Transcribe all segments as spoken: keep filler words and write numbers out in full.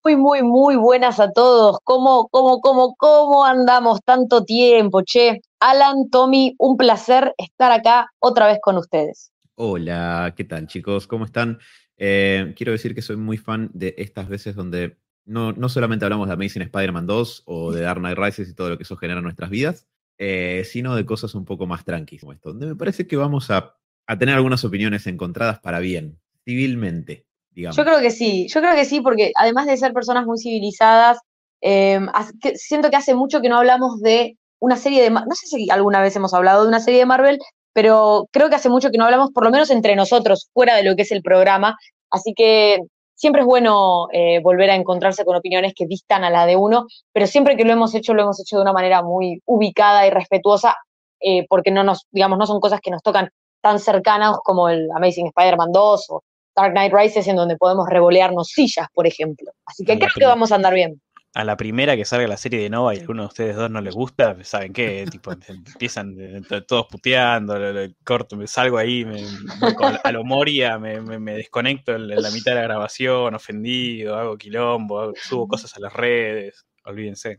Muy, muy, muy buenas a todos. ¿Cómo, cómo, cómo, cómo andamos tanto tiempo, che? Alan, Tommy, un placer estar acá otra vez con ustedes. Hola, ¿qué tal chicos? ¿Cómo están? Eh, quiero decir que soy muy fan de estas veces donde no, no solamente hablamos de Amazing Spider-Man dos o de Dark Knight Rises y todo lo que eso genera en nuestras vidas, eh, sino de cosas un poco más tranquilas como esto, donde me parece que vamos a, a tener algunas opiniones encontradas para bien, civilmente, Yo digamos. creo que sí, yo creo que sí, porque además de ser personas muy civilizadas, eh, hace- que- siento que hace mucho que no hablamos de una serie de... Ma- No sé si alguna vez hemos hablado de una serie de Marvel, pero creo que hace mucho que no hablamos, por lo menos entre nosotros, fuera de lo que es el programa. Así que siempre es bueno eh, volver a encontrarse con opiniones que distan a la de uno, pero siempre que lo hemos hecho, lo hemos hecho de una manera muy ubicada y respetuosa, eh, porque no nos, digamos, no son cosas que nos tocan tan cercanas como el Amazing Spider-Man dos o Dark Knight Rises, en donde podemos revolearnos sillas, por ejemplo. Así A que la, creo que pri- vamos a andar bien. a la primera que salga la serie de Nova y a alguno de ustedes dos no les gusta, ¿saben qué? Tipo, empiezan eh, to- todos puteando, lo- lo- corto, me salgo ahí, me voy con- a lo Moria, me, me- me desconecto en, en la mitad de la grabación, ofendido, hago quilombo, hago- subo cosas a las redes, olvídense.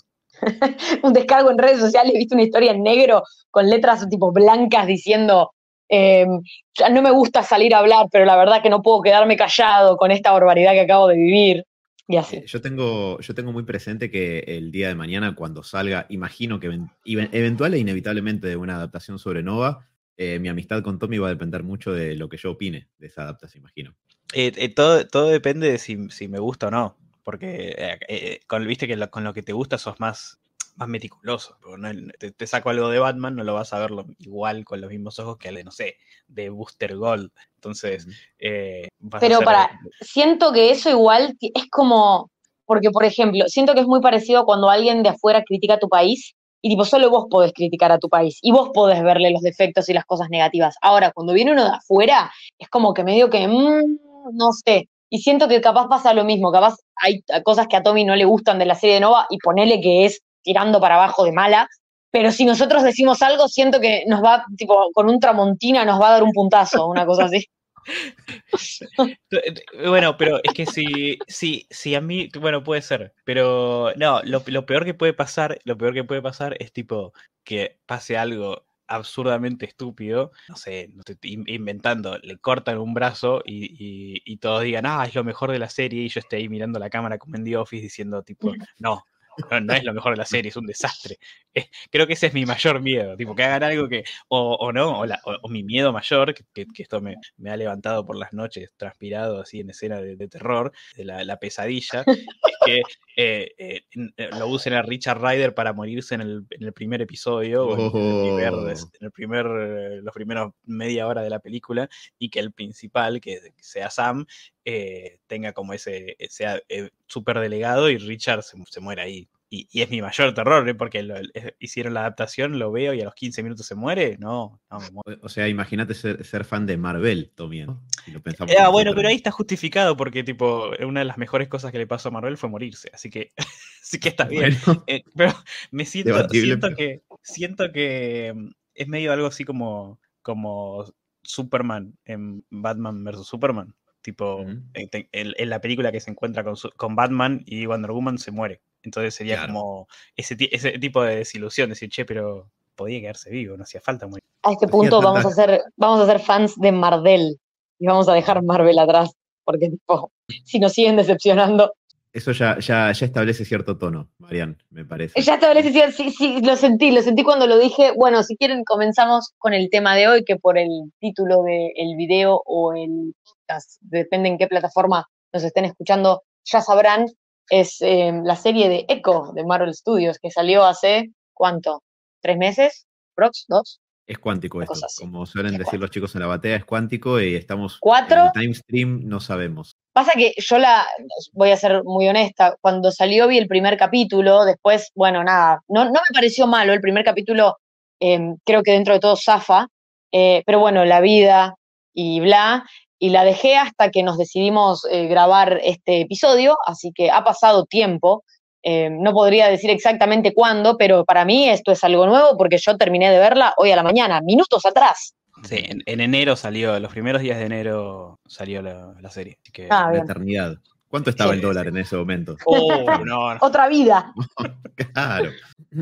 Un descargo en redes sociales, viste una historia en negro con letras tipo blancas diciendo, eh, ya no me gusta salir a hablar, pero la verdad que no puedo quedarme callado con esta barbaridad que acabo de vivir. Y Eh, así. yo tengo, yo tengo muy presente que el día de mañana, cuando salga, imagino que even- even- eventual e inevitablemente de una adaptación sobre Nova, eh, mi amistad con Tommy va a depender mucho de lo que yo opine de esa adaptación, imagino. Eh, eh, todo, todo depende de si, si me gusta o no. Porque eh, eh, con, viste que lo- con lo que te gusta sos más, más meticuloso. Porque no- te, te saco algo de Batman, no lo vas a ver lo- igual con los mismos ojos que el de, no sé, de Booster Gold. Entonces, Ujú. eh, vas a Pero ser. para, siento que eso igual es como, porque por ejemplo, siento que es muy parecido a cuando alguien de afuera critica a tu país y tipo solo vos podés criticar a tu país y vos podés verle los defectos y las cosas negativas. Ahora, cuando viene uno de afuera, es como que medio que, mm, no sé, y siento que capaz pasa lo mismo, capaz hay cosas que a Tommy no le gustan de la serie de Nova y ponele que es tirando para abajo de mala, pero si nosotros decimos algo, siento que nos va, tipo, con un Tramontina nos va a dar un puntazo, una cosa así. Bueno, pero es que si, si, si a mí, bueno, puede ser, pero no, lo, lo peor que puede pasar, lo peor que puede pasar es tipo que pase algo absurdamente estúpido, no sé, no estoy in- inventando, le cortan un brazo y, y, y todos digan, ah, es lo mejor de la serie, y yo esté ahí mirando la cámara como en The Office diciendo tipo, no. No, no es lo mejor de la serie, es un desastre. Eh, creo que ese es mi mayor miedo, tipo, que hagan algo que, o, o no, o, la- o- o mi miedo mayor, que, que- que esto me, me ha levantado por las noches, transpirado así en escena de, de terror, de la, la pesadilla, es que eh, eh, n- eh, lo usen a Richard Ryder para morirse en el, en el primer episodio, o en, en el primer, Oh. en el primer, eh, los primeros media hora de la película, y que el principal, que sea Sam, eh, tenga como ese, sea eh, súper delegado y Richard se, se muere ahí. Y, y es mi mayor terror, ¿eh? Porque lo, eh, hicieron la adaptación, lo veo y a los quince minutos se muere. No, no, me muero. O, o sea, imagínate ser, ser fan de Marvel, Tommy, ¿no? Si lo Eh, pensamos Ah, en esos bueno, pero ahí términos. está justificado porque, tipo, una de las mejores cosas que le pasó a Marvel fue morirse. Así que, sí que está bien. Bueno, Eh, pero me siento, debatible, siento pero... que, siento que mm, es medio algo así como, como Superman en Batman versus Superman. Tipo, Ujú. en, en- en la película que se encuentra con, su- con Batman y Wonder Woman se muere. Entonces sería Claro. como ese, ti- ese tipo de desilusión, decir, che, pero podía quedarse vivo, no hacía falta morir. A este Hacía punto vamos a tanta... ser, vamos a ser fans de Marvel y vamos a dejar Marvel atrás, porque tipo, si nos siguen decepcionando. Eso ya, ya, ya establece cierto tono, Marian, me parece. Ya establece, sí, sí, sí, lo sentí, lo sentí cuando lo dije. Bueno, si quieren comenzamos con el tema de hoy, que por el título del video o el podcast, depende en qué plataforma nos estén escuchando, ya sabrán, es eh, la serie de Echo de Marvel Studios, que salió hace, ¿cuánto? ¿Tres meses? ¿Prox? ¿Dos? Es cuántico Una cosa esto. así. Como suelen Es decir cuatro. los chicos en la batea, es cuántico y estamos en ¿Cuatro? el time stream, no sabemos. Pasa que yo la, voy a ser muy honesta, cuando salió vi el primer capítulo, después, bueno, nada, no, no me pareció malo, el primer capítulo eh, creo que dentro de todo zafa, eh, pero bueno, la vida y bla, y la dejé hasta que nos decidimos eh, grabar este episodio, así que ha pasado tiempo, eh, no podría decir exactamente cuándo, pero para mí esto es algo nuevo porque yo terminé de verla hoy a la mañana, minutos atrás. Sí, en, en enero salió, los primeros días de enero salió la, la serie. Así que Ah, Una bien. eternidad. ¿Cuánto estaba Sí. el dólar en ese momento? Oh, no, no. Otra vida. Claro.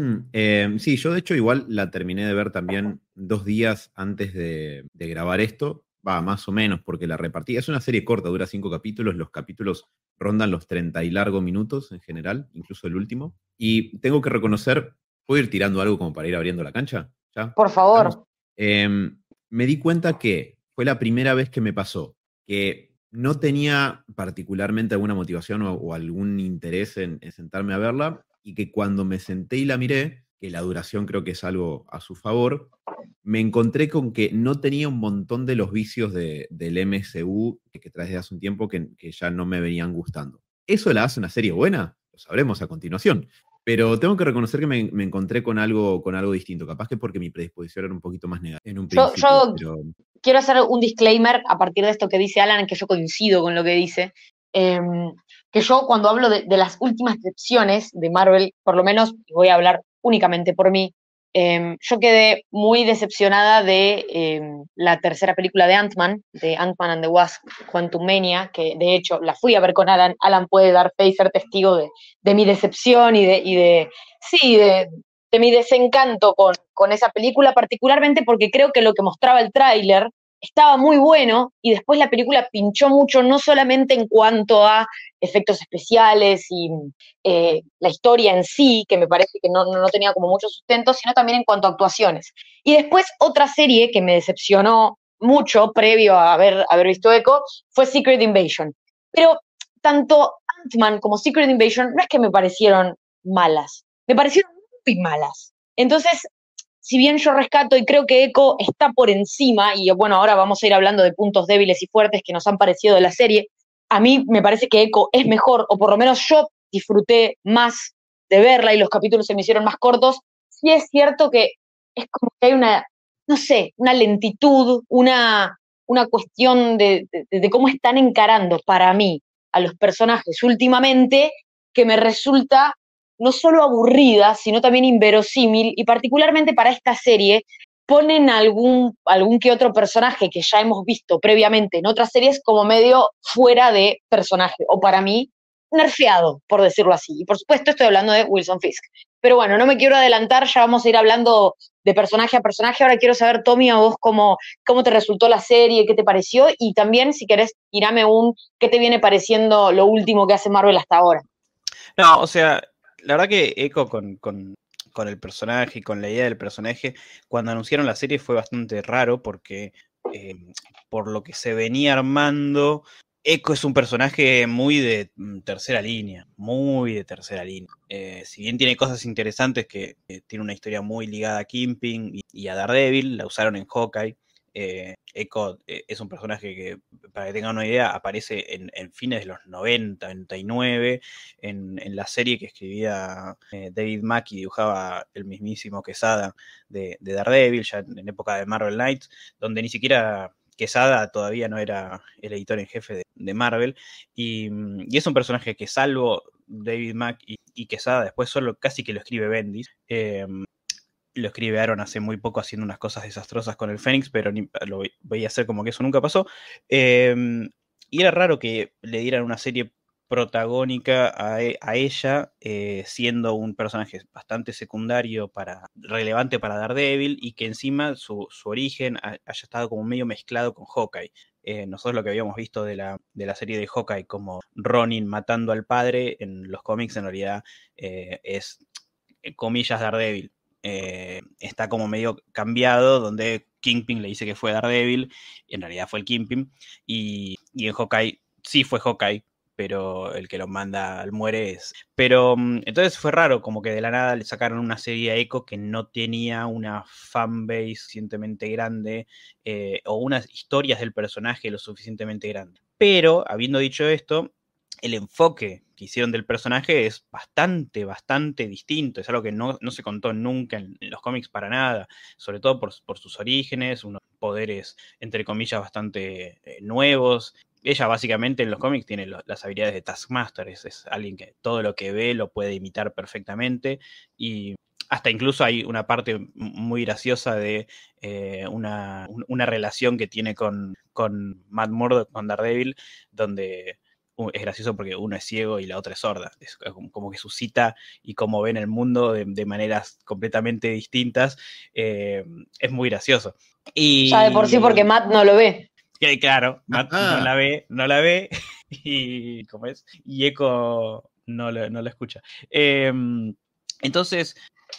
Eh, sí, yo de hecho igual la terminé de ver también dos días antes de, de grabar esto. Va, más o menos, porque la repartí. Es una serie corta, dura cinco capítulos. Los capítulos rondan los treinta y largos minutos en general, incluso el último. Y tengo que reconocer, ¿puedo ir tirando algo como para ir abriendo la cancha? ¿Ya? Por favor. Eh, me di cuenta que fue la primera vez que me pasó que no tenía particularmente alguna motivación o, o algún interés en, en sentarme a verla, y que cuando me senté y la miré, que la duración creo que es algo a su favor, me encontré con que no tenía un montón de los vicios de, del M C U que, que trae desde hace un tiempo que, que ya no me venían gustando. ¿Eso la hace una serie buena? Lo sabremos a continuación. Pero tengo que reconocer que me, me encontré con algo, con algo distinto. Capaz que porque mi predisposición era un poquito más negativa en un Yo, principio. yo Pero... quiero hacer un disclaimer a partir de esto que dice Alan, que yo coincido con lo que dice. Eh, que yo cuando hablo de, de las últimas decepciones de Marvel, por lo menos voy a hablar únicamente por mí, eh, yo quedé muy decepcionada de eh, la tercera película de Ant-Man, de Ant-Man and the Wasp, Quantumania, que de hecho la fui a ver con Alan. Alan puede dar fe y ser testigo de, de mi decepción y de, y de sí, de, de mi desencanto con, con esa película, particularmente porque creo que lo que mostraba el tráiler estaba muy bueno y después la película pinchó mucho, no solamente en cuanto a efectos especiales y eh, la historia en sí, que me parece que no, no tenía como mucho sustento, sino también en cuanto a actuaciones. Y después otra serie que me decepcionó mucho previo a haber, haber visto Echo fue Secret Invasion. Pero tanto Ant-Man como Secret Invasion no es que me parecieron malas, me parecieron muy malas. Entonces, si bien yo rescato y creo que Echo está por encima, y bueno, ahora vamos a ir hablando de puntos débiles y fuertes que nos han parecido de la serie, a mí me parece que Echo es mejor, o por lo menos yo disfruté más de verla y los capítulos se me hicieron más cortos. Sí es cierto que es como que hay una, no sé, una lentitud, una, una cuestión de, de, de cómo están encarando para mí a los personajes últimamente, que me resulta no solo aburrida, sino también inverosímil, y particularmente para esta serie ponen algún, algún que otro personaje que ya hemos visto previamente en otras series como medio fuera de personaje, o para mí, nerfeado, por decirlo así. Y por supuesto estoy hablando de Wilson Fisk. Pero bueno, no me quiero adelantar, ya vamos a ir hablando de personaje a personaje. Ahora quiero saber, Tommy, a vos cómo, cómo te resultó la serie, qué te pareció, y también, si querés, tirame un qué te viene pareciendo lo último que hace Marvel hasta ahora. No, o sea, la verdad que Echo con, con, con el personaje y con la idea del personaje, cuando anunciaron la serie fue bastante raro porque eh, por lo que se venía armando, Echo es un personaje muy de tercera línea, muy de tercera línea. Eh, si bien tiene cosas interesantes, que, que tiene una historia muy ligada a Kingpin y, y a Daredevil, la usaron en Hawkeye. Eh, Echo eh, es un personaje que, para que tengan una idea, aparece en, en fines de los noventa, noventa y nueve, en, en la serie que escribía eh, David Mack y dibujaba el mismísimo Quesada de, de Daredevil, ya en, en época de Marvel Knights, donde ni siquiera Quesada todavía no era el editor en jefe de, de Marvel, y, y es un personaje que, salvo David Mack y, y Quesada, después solo casi que lo escribe Bendis. Eh, lo escribe Aaron hace muy poco haciendo unas cosas desastrosas con el Fénix, pero ni, lo voy a hacer como que eso nunca pasó. Eh, y era raro que le dieran una serie protagónica a, a ella, eh, siendo un personaje bastante secundario, para, relevante para Daredevil, y que encima su, su origen haya estado como medio mezclado con Hawkeye. Eh, nosotros lo que habíamos visto de la, de la serie de Hawkeye como Ronin matando al padre, en los cómics en realidad eh, es, comillas, Daredevil. Eh, está como medio cambiado, donde Kingpin le dice que fue Daredevil y en realidad fue el Kingpin, y, y en Hawkeye sí fue Hawkeye, pero el que lo manda al muere es. Pero entonces fue raro, como que de la nada le sacaron una serie a Echo que no tenía una fanbase suficientemente grande, eh, o unas historias del personaje lo suficientemente grandes. Pero, habiendo dicho esto, el enfoque que hicieron del personaje es bastante, bastante distinto. Es algo que no, no se contó nunca en, en los cómics para nada, sobre todo por, por sus orígenes, unos poderes, entre comillas, bastante eh, nuevos. Ella básicamente en los cómics tiene lo, las habilidades de Taskmaster, es, es alguien que todo lo que ve lo puede imitar perfectamente, y hasta incluso hay una parte muy graciosa de eh, una, una relación que tiene con, con Matt Murdock, con Daredevil, donde es gracioso porque uno es ciego y la otra es sorda. Es como que suscita y cómo ven el mundo de, de maneras completamente distintas. Eh, es muy gracioso. Y, ya de por sí porque Matt no lo ve. Que, claro, Matt Ah, no la ve, no la ve, y ¿cómo es? Y Echo no lo, no lo escucha. Eh, entonces,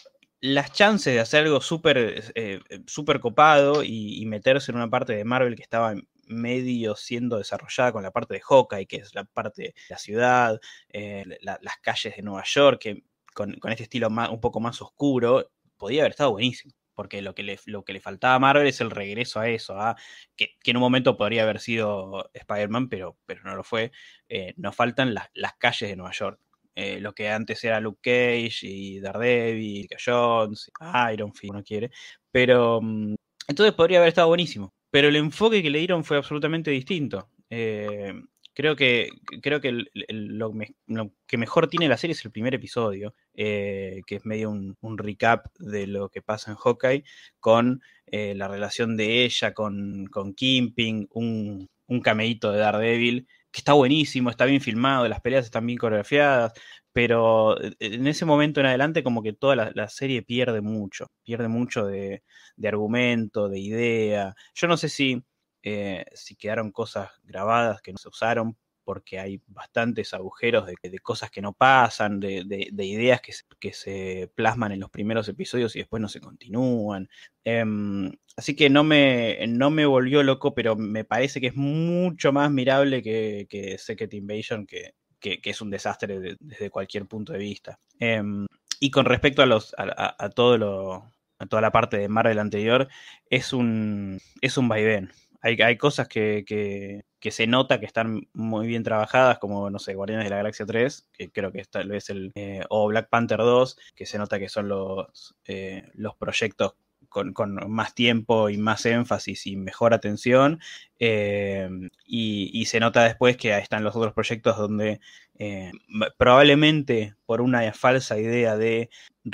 las chances de hacer algo súper eh, súper copado y, y meterse en una parte de Marvel que estaba medio siendo desarrollada con la parte de Hawkeye, que es la parte de la ciudad, eh, la, las calles de Nueva York, que con, con este estilo más, un poco más oscuro, podía haber estado buenísimo. Porque lo que, le, lo que le faltaba a Marvel es el regreso a eso, a, que, que en un momento podría haber sido Spider-Man, pero, pero no lo fue. Eh, nos faltan las, las calles de Nueva York. Eh, lo que antes era Luke Cage y Daredevil, Jessica Jones, Iron Fist, uno quiere. Pero um, entonces podría haber estado buenísimo. Pero el enfoque que le dieron fue absolutamente distinto. Eh, creo que, creo que el, el, lo, me, lo, que mejor tiene la serie es el primer episodio, eh, que es medio un, un recap de lo que pasa en Hawkeye, con eh, la relación de ella con, con Kingpin, un, un cameíto de Daredevil, que está buenísimo, está bien filmado, las peleas están bien coreografiadas, pero en ese momento en adelante como que toda la, la serie pierde mucho, pierde mucho de, de argumento, de idea. Yo no sé si, eh, si quedaron cosas grabadas que no se usaron, porque hay bastantes agujeros de, de cosas que no pasan, de, de, de ideas que se, que se plasman en los primeros episodios y después no se continúan. Eh, así que no me, no me volvió loco, pero me parece que es mucho más mirable que, que Secret Invasion, que, que, que es un desastre de, desde cualquier punto de vista. Eh, y con respecto a, los, a, a, a todo lo... a toda la parte de Marvel anterior, es un, es un vaivén. Hay, hay cosas que, que, que se nota que están muy bien trabajadas, como, no sé, Guardianes de la Galaxia tres, que creo que es tal vez el... Eh, o Black Panther dos, que se nota que son los, eh, los proyectos con, con más tiempo y más énfasis y mejor atención. Eh, y, y se nota después que están los otros proyectos donde eh, probablemente por una falsa idea de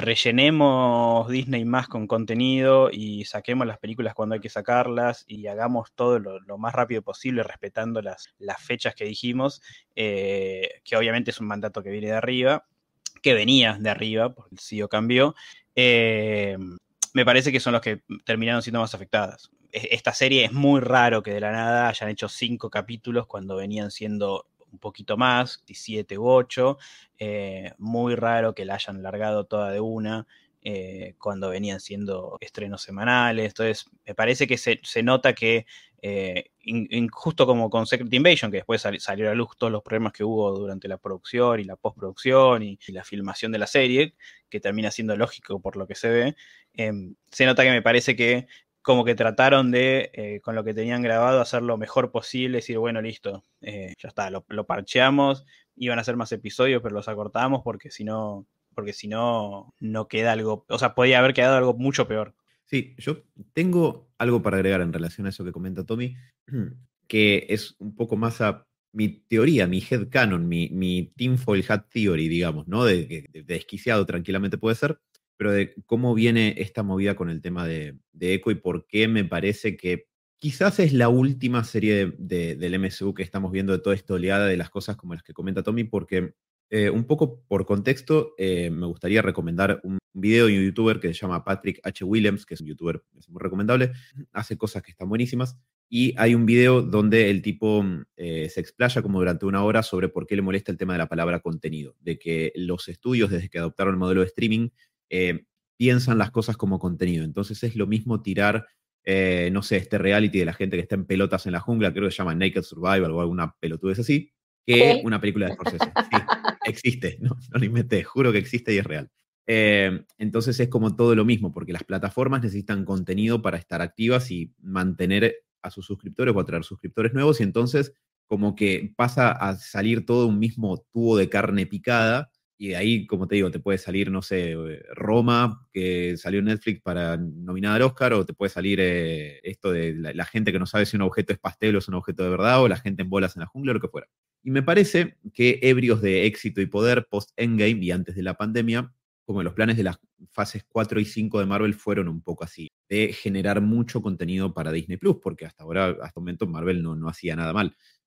rellenemos Disney más con contenido y saquemos las películas cuando hay que sacarlas y hagamos todo lo, lo más rápido posible respetando las, las fechas que dijimos, eh, que obviamente es un mandato que viene de arriba, que venía de arriba, porque el C E O cambió, eh, me parece que son los que terminaron siendo más afectadas. Esta serie es muy raro que de la nada hayan hecho cinco capítulos cuando venían siendo un poquito más, siete u ocho. Eh, muy raro que la hayan largado toda de una eh, cuando venían siendo estrenos semanales. Entonces, me parece que se, se nota que eh, in, in, justo como con Secret Invasion, que después sal, salió a la luz todos los problemas que hubo durante la producción y la postproducción y, y la filmación de la serie, que termina siendo lógico por lo que se ve, eh, se nota que me parece que como que trataron de, eh, con lo que tenían grabado, hacer lo mejor posible, decir, bueno, listo, eh, ya está, lo, lo parcheamos, iban a hacer más episodios, pero los acortamos porque si no, porque si no, no queda algo, o sea, podía haber quedado algo mucho peor. Sí, yo tengo algo para agregar en relación a eso que comenta Tommy, que es un poco más a mi teoría, mi headcanon, mi, mi tinfoil hat theory, digamos, ¿no? De, de, de desquiciado tranquilamente puede ser, pero de cómo viene esta movida con el tema de, de Echo y por qué me parece que quizás es la última serie de, de, del M C U que estamos viendo de toda esta oleada de las cosas como las que comenta Tommy, porque eh, un poco por contexto eh, me gustaría recomendar un video de un youtuber que se llama Patrick H. Willems, que es un youtuber es muy recomendable, hace cosas que están buenísimas, y hay un video donde el tipo eh, se explaya como durante una hora sobre por qué le molesta el tema de la palabra contenido, de que los estudios desde que adoptaron el modelo de streaming eh, piensan las cosas como contenido. Entonces es lo mismo tirar, eh, no sé, este reality de la gente que está en pelotas en la jungla, creo que se llama Naked Survival o alguna pelotudez así, que ¿Qué? Una película de Scorsese. Sí, existe, no, no lo inventé, juro que existe y es real. Eh, entonces es como todo lo mismo, porque las plataformas necesitan contenido para estar activas y mantener a sus suscriptores o atraer suscriptores nuevos, y entonces como que pasa a salir todo un mismo tubo de carne picada. Y de ahí, como te digo, te puede salir, no sé, Roma, que salió en Netflix para nominada al Oscar, o te puede salir eh, esto de la, la gente que no sabe si un objeto es pastel o es un objeto de verdad, o la gente en bolas en la jungla, o lo que fuera. Y me parece que ebrios de éxito y poder post-Endgame y antes de la pandemia, como los planes de las fases cuatro y cinco de Marvel fueron un poco así, de generar mucho contenido para Disney Plus, porque hasta ahora, hasta el momento, Marvel no, no hacía nada mal.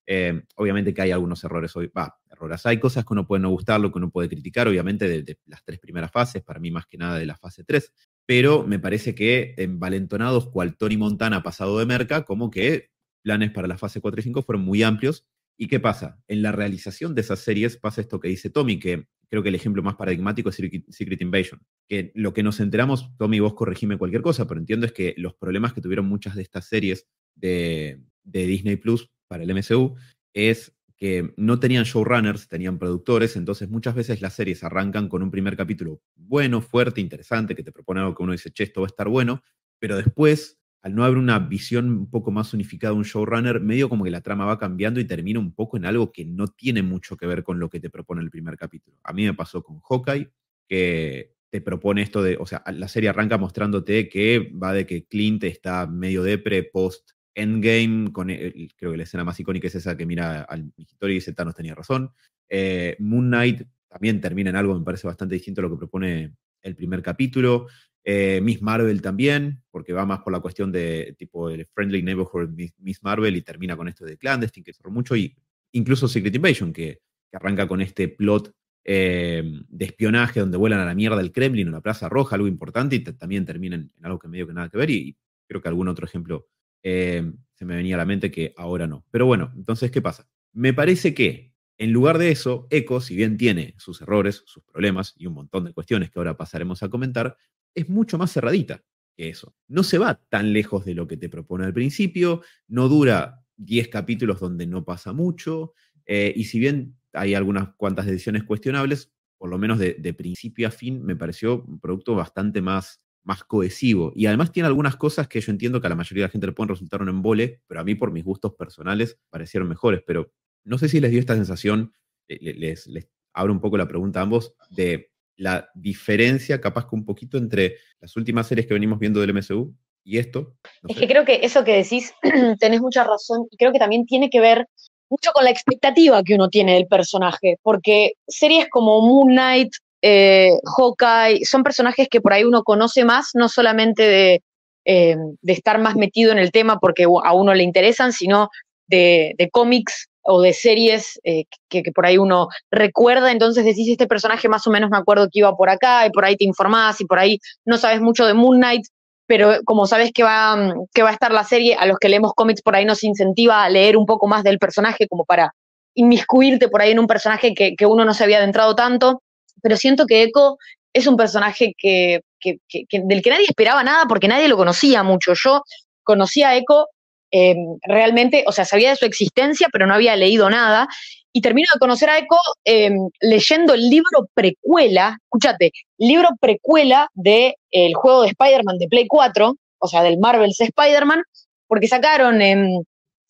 Eh, obviamente que hay algunos errores hoy, va, errores. Hay cosas que uno puede no gustarlo, que uno puede criticar, obviamente, de, de las tres primeras fases, para mí más que nada de la fase tres, pero me parece que envalentonados cual Tony Montana pasado de merca, como que planes para la fase cuatro y cinco fueron muy amplios. ¿Y qué pasa? En la realización de esas series pasa esto que dice Tommy, que creo que el ejemplo más paradigmático es Secret Invasion. Que lo que nos enteramos, Tommy, vos corregime cualquier cosa, pero entiendo es que los problemas que tuvieron muchas de estas series de, de Disney Plus para el M C U es que no tenían showrunners, tenían productores, entonces muchas veces las series arrancan con un primer capítulo bueno, fuerte, interesante, que te propone algo que uno dice, che, esto va a estar bueno, pero después, al no haber una visión un poco más unificada de un showrunner, medio como que la trama va cambiando y termina un poco en algo que no tiene mucho que ver con lo que te propone el primer capítulo. A mí me pasó con Hawkeye, que te propone esto de, o sea, la serie arranca mostrándote que va de que Clint está medio depre post Endgame, con el, creo que la escena más icónica es esa que mira al Mingitorio y dice Thanos tenía razón. Eh, Moon Knight también termina en algo, me parece bastante distinto a lo que propone el primer capítulo. Eh, Miss Marvel también, porque va más por la cuestión de tipo el Friendly Neighborhood Miss Marvel y termina con esto de Clandestine, que cerró mucho, y incluso Secret Invasion, que, que arranca con este plot eh, de espionaje donde vuelan a la mierda el Kremlin o la Plaza Roja, algo importante, y también termina en, en algo que medio que nada que ver, y, y creo que algún otro ejemplo eh, se me venía a la mente que ahora no. Pero bueno, entonces, ¿qué pasa? Me parece que en lugar de eso, Echo, si bien tiene sus errores, sus problemas y un montón de cuestiones que ahora pasaremos a comentar, es mucho más cerradita que eso. No se va tan lejos de lo que te propone al principio, no dura diez capítulos donde no pasa mucho, eh, y si bien hay algunas cuantas decisiones cuestionables, por lo menos de, de principio a fin, me pareció un producto bastante más, más cohesivo. Y además tiene algunas cosas que yo entiendo que a la mayoría de la gente le pueden resultar un embole, pero a mí por mis gustos personales parecieron mejores. Pero no sé si les dio esta sensación, les, les abro un poco la pregunta a ambos, de la diferencia capaz que un poquito entre las últimas series que venimos viendo del M C U y esto. No es sé. Que creo que eso que decís, tenés mucha razón, y creo que también tiene que ver mucho con la expectativa que uno tiene del personaje, porque series como Moon Knight, eh, Hawkeye, son personajes que por ahí uno conoce más, no solamente de, eh, de estar más metido en el tema porque a uno le interesan, sino de, de cómics o de series eh, que, que por ahí uno recuerda, entonces decís, este personaje más o menos me acuerdo que iba por acá, y por ahí te informás, y por ahí no sabes mucho de Moon Knight, pero como sabes que va, que va a estar la serie, a los que leemos cómics por ahí nos incentiva a leer un poco más del personaje, como para inmiscuirte por ahí en un personaje que, que uno no se había adentrado tanto, pero siento que Echo es un personaje que, que, que, que del que nadie esperaba nada, porque nadie lo conocía mucho. Yo conocía a Echo eh, realmente, o sea, sabía de su existencia, pero no había leído nada, y termino de conocer a Echo eh, leyendo el libro precuela, escúchate, libro precuela del de, juego de Spider-Man de Play cuatro, o sea, del Marvel's Spider-Man, porque sacaron eh,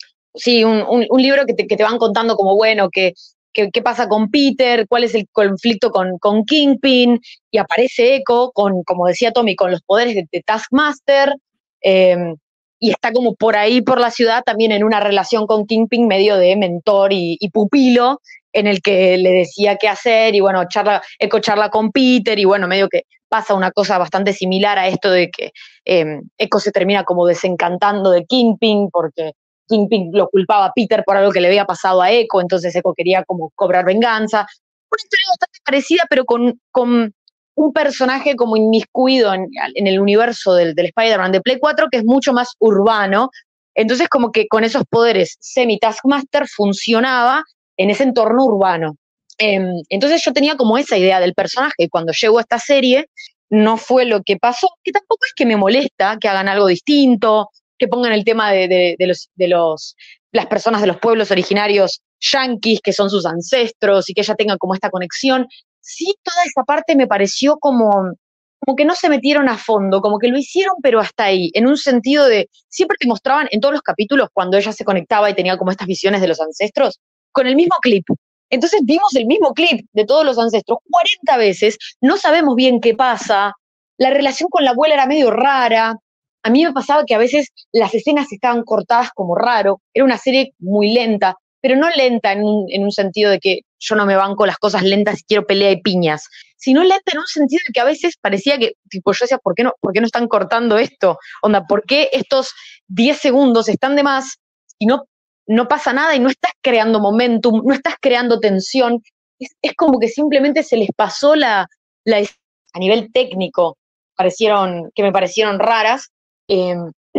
sí, un, un, un libro que te, que te van contando como, bueno, que, que, qué pasa con Peter, cuál es el conflicto con, con Kingpin, y aparece Echo, con, como decía Tommy, con los poderes de, de Taskmaster, eh, y está como por ahí, por la ciudad, también en una relación con Kingpin medio de mentor y, y pupilo, en el que le decía qué hacer, y bueno, charla, Echo charla con Peter, y bueno, medio que pasa una cosa bastante similar a esto de que eh, Echo se termina como desencantando de Kingpin, porque Kingpin lo culpaba a Peter por algo que le había pasado a Echo, entonces Echo quería como cobrar venganza. Una historia bastante parecida, pero con, con un personaje como inmiscuido en, en el universo del, del Spider-Man de Play cuatro, que es mucho más urbano. Entonces como que con esos poderes semi-Taskmaster funcionaba en ese entorno urbano. Eh, entonces yo tenía como esa idea del personaje, y cuando llegó a esta serie no fue lo que pasó, que tampoco es que me molesta que hagan algo distinto, que pongan el tema de, de, de, los, de los, las personas de los pueblos originarios yanquis, que son sus ancestros, y que ella tenga como esta conexión. Sí, toda esa parte me pareció como, como que no se metieron a fondo, como que lo hicieron, pero hasta ahí, en un sentido de, siempre te mostraban en todos los capítulos cuando ella se conectaba y tenía como estas visiones de los ancestros, con el mismo clip. Entonces vimos el mismo clip de todos los ancestros cuarenta veces, no sabemos bien qué pasa, la relación con la abuela era medio rara. A mí me pasaba que a veces las escenas estaban cortadas como raro, era una serie muy lenta, pero no lenta en un, en un sentido de que yo no me banco las cosas lentas y quiero pelea y piñas, sino lenta en un sentido de que a veces parecía que, tipo, yo decía, ¿por qué no, por qué no están cortando esto? Onda, ¿por qué estos diez segundos están de más y no, no pasa nada y no estás creando momentum, no estás creando tensión, es, es como que simplemente se les pasó la, la a nivel técnico, parecieron, que me parecieron raras. Eh,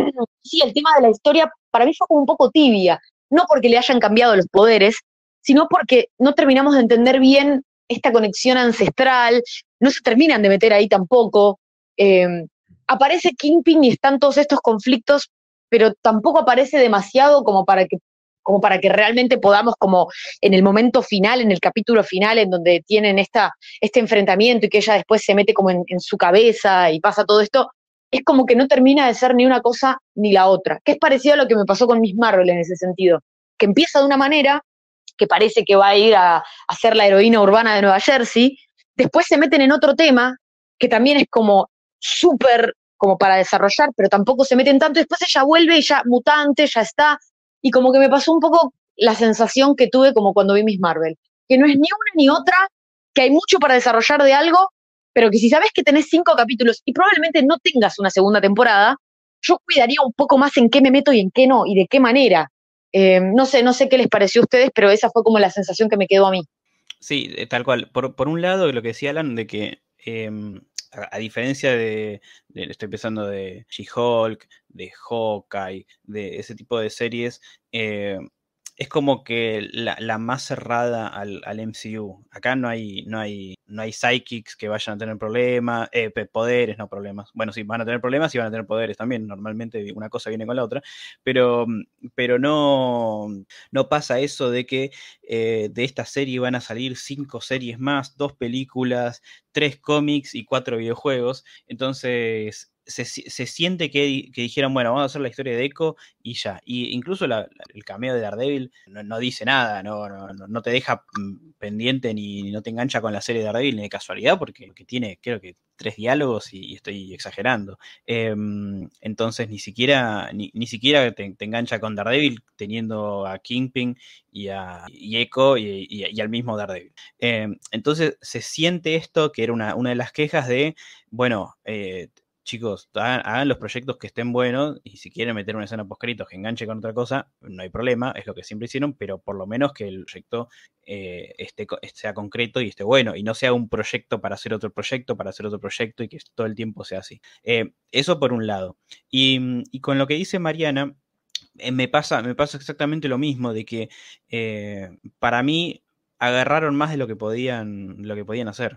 sí, el tema de la historia para mí fue como un poco tibia, no porque le hayan cambiado los poderes, sino porque no terminamos de entender bien esta conexión ancestral, no se terminan de meter ahí tampoco. Eh, aparece Kingpin y están todos estos conflictos, pero tampoco aparece demasiado como para que como para que realmente podamos, como en el momento final, en el capítulo final, en donde tienen esta, este enfrentamiento y que ella después se mete como en, en su cabeza y pasa todo esto, es como que no termina de ser ni una cosa ni la otra, que es parecido a lo que me pasó con Miss Marvel en ese sentido, que empieza de una manera que parece que va a ir a, a ser la heroína urbana de Nueva Jersey, después se meten en otro tema, que también es como súper como para desarrollar, pero tampoco se meten tanto, después ella vuelve y ya mutante, ya está, y como que me pasó un poco la sensación que tuve como cuando vi Miss Marvel, que no es ni una ni otra, que hay mucho para desarrollar de algo, pero que si sabes que tenés cinco capítulos y probablemente no tengas una segunda temporada, yo cuidaría un poco más en qué me meto y en qué no, y de qué manera. Eh, no sé, no sé qué les pareció a ustedes, pero esa fue como la sensación que me quedó a mí. Sí, tal cual. Por, por un lado, lo que decía Alan, de que eh, a, a, diferencia de, de, estoy pensando de She-Hulk, de Hawkeye, de ese tipo de series, eh, es como que la, la más cerrada al, al M C U. Acá no hay, no hay, no hay psychics que vayan a tener problemas, eh, poderes, no problemas. Bueno, sí, van a tener problemas y van a tener poderes también. Normalmente una cosa viene con la otra, pero, pero no, no pasa eso de que eh, de esta serie van a salir cinco series más, dos películas, tres cómics y cuatro videojuegos. Entonces Se, se siente que, que dijeron, bueno, vamos a hacer la historia de Echo y ya. Y incluso la, la, el cameo de Daredevil no, no dice nada, no, no, no te deja pendiente ni no te engancha con la serie de Daredevil ni de casualidad, porque que tiene, creo que, tres diálogos y, y estoy exagerando. Eh, entonces ni siquiera, ni, ni siquiera te, te engancha con Daredevil teniendo a Kingpin y a y Echo y, y, y al mismo Daredevil. Eh, entonces se siente esto, que era una, una de las quejas de, bueno, eh, chicos, hagan, hagan los proyectos que estén buenos y si quieren meter una escena post-créditos que enganche con otra cosa, no hay problema, es lo que siempre hicieron, pero por lo menos que el proyecto eh, esté, sea concreto y esté bueno y no sea un proyecto para hacer otro proyecto, para hacer otro proyecto y que todo el tiempo sea así. Eh, eso por un lado. Y, y con lo que dice Mariana, eh, me, pasa, me pasa exactamente lo mismo, de que eh, para mí agarraron más de lo que podían, lo que podían hacer.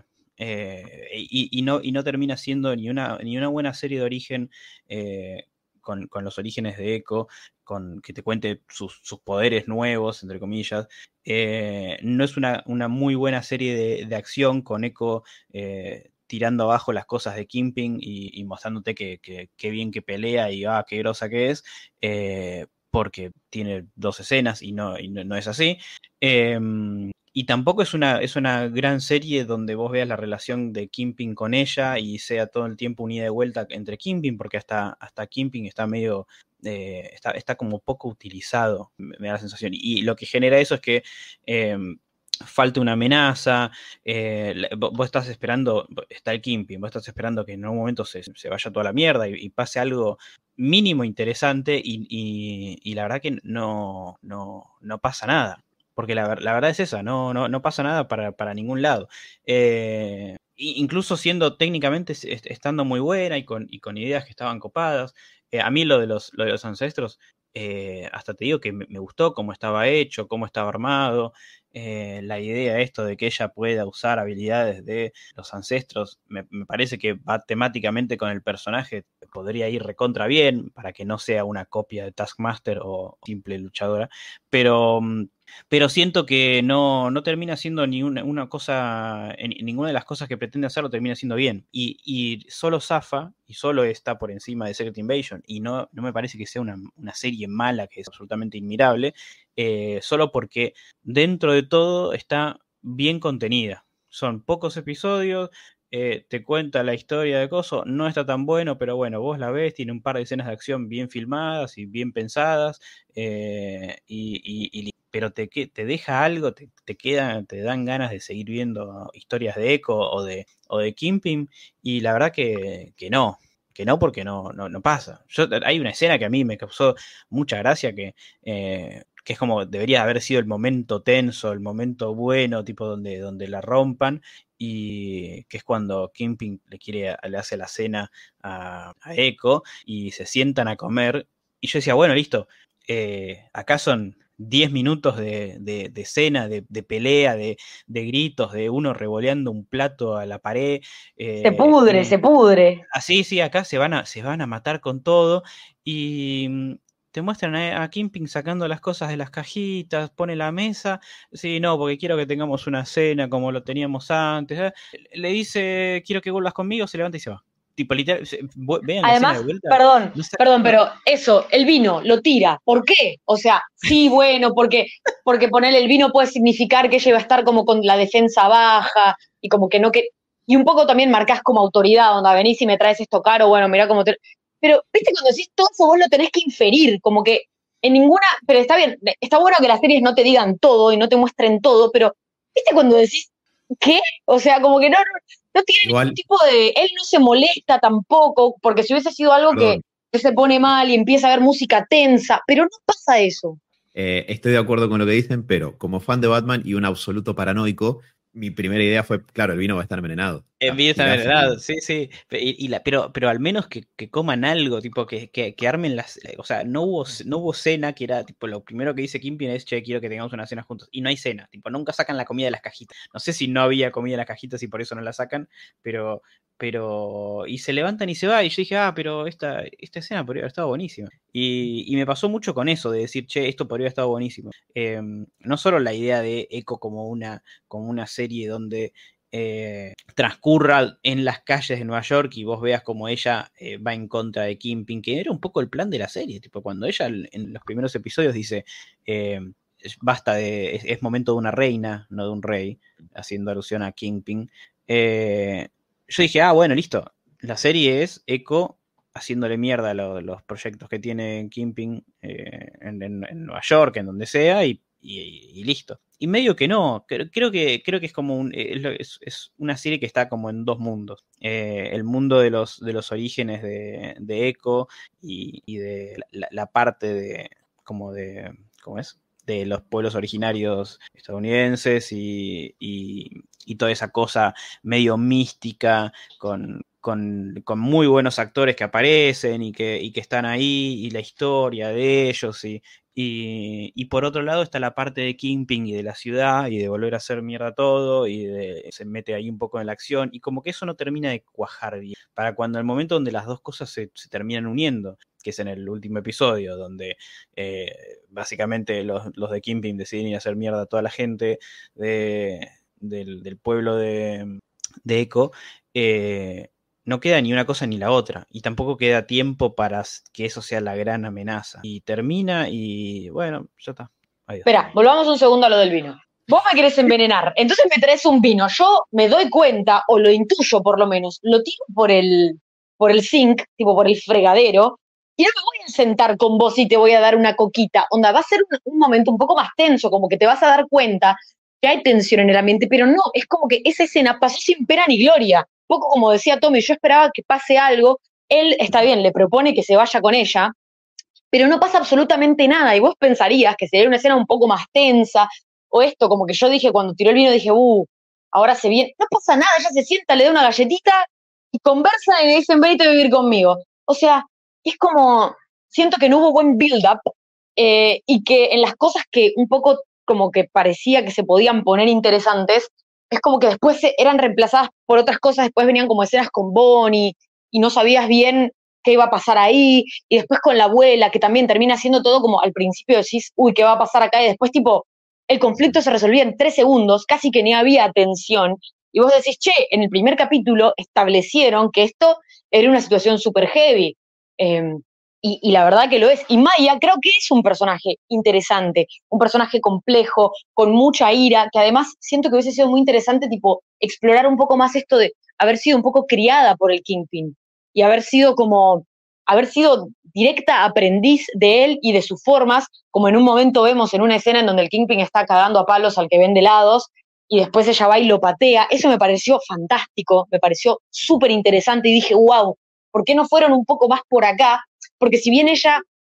Eh, y, y, no, y no termina siendo ni una, ni una buena serie de origen eh, con, con los orígenes de Echo, con que te cuente sus, sus poderes nuevos, entre comillas. Eh, no es una, una, muy buena serie de, de acción con Echo eh, tirando abajo las cosas de Kingpin y, y mostrándote que, que, que bien que pelea y ah, qué grosa que es, eh, porque tiene dos escenas y no, y no, no es así. Eh, Y tampoco es una, es una gran serie donde vos veas la relación de Kingpin con ella y sea todo el tiempo un ida y vuelta entre Kingpin, porque hasta, hasta Kingpin está medio, eh, está, está como poco utilizado, me, me da la sensación. Y, y lo que genera eso es que eh, falta una amenaza, eh, vos estás esperando, está el Kingpin, vos estás esperando que en algún momento se, se vaya toda la mierda y, y pase algo mínimo interesante y, y, y la verdad que no, no, no pasa nada. Porque la, la verdad es esa, no, no, no pasa nada para, para ningún lado. Eh, incluso siendo técnicamente, estando muy buena y con, y con ideas que estaban copadas. Eh, a mí lo de los, lo de los ancestros, eh, hasta te digo que me, me gustó cómo estaba hecho, cómo estaba armado. Eh, la idea esto de que ella pueda usar habilidades de los ancestros, me, me parece que va temáticamente con el personaje, podría ir recontra bien, para que no sea una copia de Taskmaster o simple luchadora, pero... pero siento que no, no termina siendo ni una, una cosa, en, ninguna de las cosas que pretende hacerlo termina siendo bien. Y, y solo zafa, y solo está por encima de Secret Invasion, y no, no me parece que sea una, una serie mala, que es absolutamente inmirable, eh, solo porque dentro de todo está bien contenida. Son pocos episodios, eh, te cuenta la historia de Coso, no está tan bueno, pero bueno, vos la ves, tiene un par de escenas de acción bien filmadas y bien pensadas, eh, y, y, y pero te, te deja algo, te, te queda, te dan ganas de seguir viendo historias de Echo o de, o de Kingpin, y la verdad que, que no, que no porque no, no, no pasa. Yo, hay una escena que a mí me causó mucha gracia, que eh, que es como debería haber sido el momento tenso, el momento bueno, tipo donde, donde la rompan, y que es cuando Kingpin le quiere, le hace la cena a, a Echo y se sientan a comer, y yo decía, bueno, listo, eh, acá son diez minutos de, de, de cena, de, de pelea, de, de gritos, de uno revoleando un plato a la pared. Eh, se pudre, y, se pudre. así, sí, acá se van a, se van a matar con todo, y te muestran a, a Kingpin sacando las cosas de las cajitas, pone la mesa, sí, no, porque quiero que tengamos una cena como lo teníamos antes, ¿eh? Le dice, quiero que vuelvas conmigo, se levanta y se va. Tipo, literal, vean la escena Además, de vuelta. perdón, No sé, perdón, no. pero eso, el vino, lo tira. ¿Por qué? O sea, sí, bueno, porque, porque ponerle el vino puede significar que ella iba a estar como con la defensa baja y como que no que. Y un poco también marcás como autoridad, onda, venís y me traes esto caro, bueno, mirá cómo te. Pero, viste, cuando decís todo eso, vos lo tenés que inferir, como que en ninguna. Pero está bien, está bueno que las series no te digan todo y no te muestren todo, pero, viste, cuando decís, ¿qué? O sea, como que no, no, no tiene Igual, ningún tipo de. Él no se molesta tampoco, porque si hubiese sido algo que, perdón, que se pone mal y empieza a haber música tensa, pero no pasa eso. eh, estoy de acuerdo con lo que dicen, pero como fan de Batman y un absoluto paranoico, mi primera idea fue, claro, el vino va a estar envenenado. Empieza Tirás el envenenado, vino. sí, sí. Y, y la, pero, pero al menos que, que coman algo, tipo, que, que, que armen las. O sea, no hubo, no hubo cena, que era tipo lo primero que dice Kingpin es, che, quiero que tengamos una cena juntos. Y no hay cena, tipo, nunca sacan la comida de las cajitas. No sé si no había comida en las cajitas y por eso no la sacan, pero. pero y se levantan y se va. Y yo dije, ah, pero esta, esta escena podría haber estado buenísima. Y, y me pasó mucho con eso, de decir, che, esto podría haber estado buenísimo. Eh, no solo la idea de Echo como una, como una serie donde. Eh, transcurra en las calles de Nueva York y vos veas como ella eh, va en contra de Kingpin, que era un poco el plan de la serie, tipo cuando ella en los primeros episodios dice eh, basta de, es, es momento de una reina, no de un rey, haciendo alusión a Kingpin. Eh, yo dije, ah, bueno, listo, la serie es Echo haciéndole mierda a lo, los proyectos que tiene Kingpin eh, en, en, en Nueva York, en donde sea, y Y, y listo. Y medio que no, creo que, creo que es como un, es, es una serie que está como en dos mundos. Eh, el mundo de los, de los orígenes de, de Echo y, y de la, la parte de, como de, ¿cómo es? De los pueblos originarios estadounidenses y, y, y toda esa cosa medio mística con, con, con muy buenos actores que aparecen y que, y que están ahí y la historia de ellos y, Y, y por otro lado está la parte de Kingpin y de la ciudad y de volver a hacer mierda todo y de, se mete ahí un poco en la acción y como que eso no termina de cuajar bien. Para cuando el momento donde las dos cosas se, se terminan uniendo, que es en el último episodio, donde eh, básicamente los, los de Kingpin deciden ir a hacer mierda a toda la gente de, del, del pueblo de, de Echo, eh, no queda ni una cosa ni la otra, y tampoco queda tiempo para que eso sea la gran amenaza. Y termina y bueno, ya está. Adiós. Espera, volvamos un segundo a lo del vino. Vos me querés envenenar, entonces me traes un vino. Yo me doy cuenta, o lo intuyo por lo menos, lo tiro por el, por el zinc, tipo por el fregadero, y no me voy a sentar con vos y te voy a dar una coquita. Onda, va a ser un, un momento un poco más tenso, como que te vas a dar cuenta que hay tensión en el ambiente, pero no, es como que esa escena pasó sin pena ni gloria. Un poco como decía Tommy, yo esperaba que pase algo, él está bien, le propone que se vaya con ella, pero no pasa absolutamente nada, y vos pensarías que sería una escena un poco más tensa, o esto, como que yo dije cuando tiró el vino, dije, uh, ahora se viene, no pasa nada, ella se sienta, le da una galletita, y conversan y le dicen, venite a vivir conmigo. O sea, es como, siento que no hubo buen build-up, eh, y que en las cosas que un poco como que parecía que se podían poner interesantes, es como que después eran reemplazadas por otras cosas, después venían como escenas con Bonnie, y no sabías bien qué iba a pasar ahí, y después con la abuela, que también termina siendo todo como al principio decís, uy, ¿qué va a pasar acá? Y después tipo, el conflicto se resolvía en tres segundos, casi que ni había tensión, y vos decís, che, en el primer capítulo establecieron que esto era una situación súper heavy, eh, y, y la verdad que lo es, y Maya creo que es un personaje interesante, un personaje complejo, con mucha ira, que además siento que hubiese sido muy interesante tipo, explorar un poco más esto de haber sido un poco criada por el Kingpin, y haber sido como, haber sido directa aprendiz de él y de sus formas, como en un momento vemos en una escena en donde el Kingpin está cagando a palos al que vende helados, y después ella va y lo patea. Eso me pareció fantástico, me pareció súper interesante, y dije, wow, ¿por qué no fueron un poco más por acá? Porque si bien ella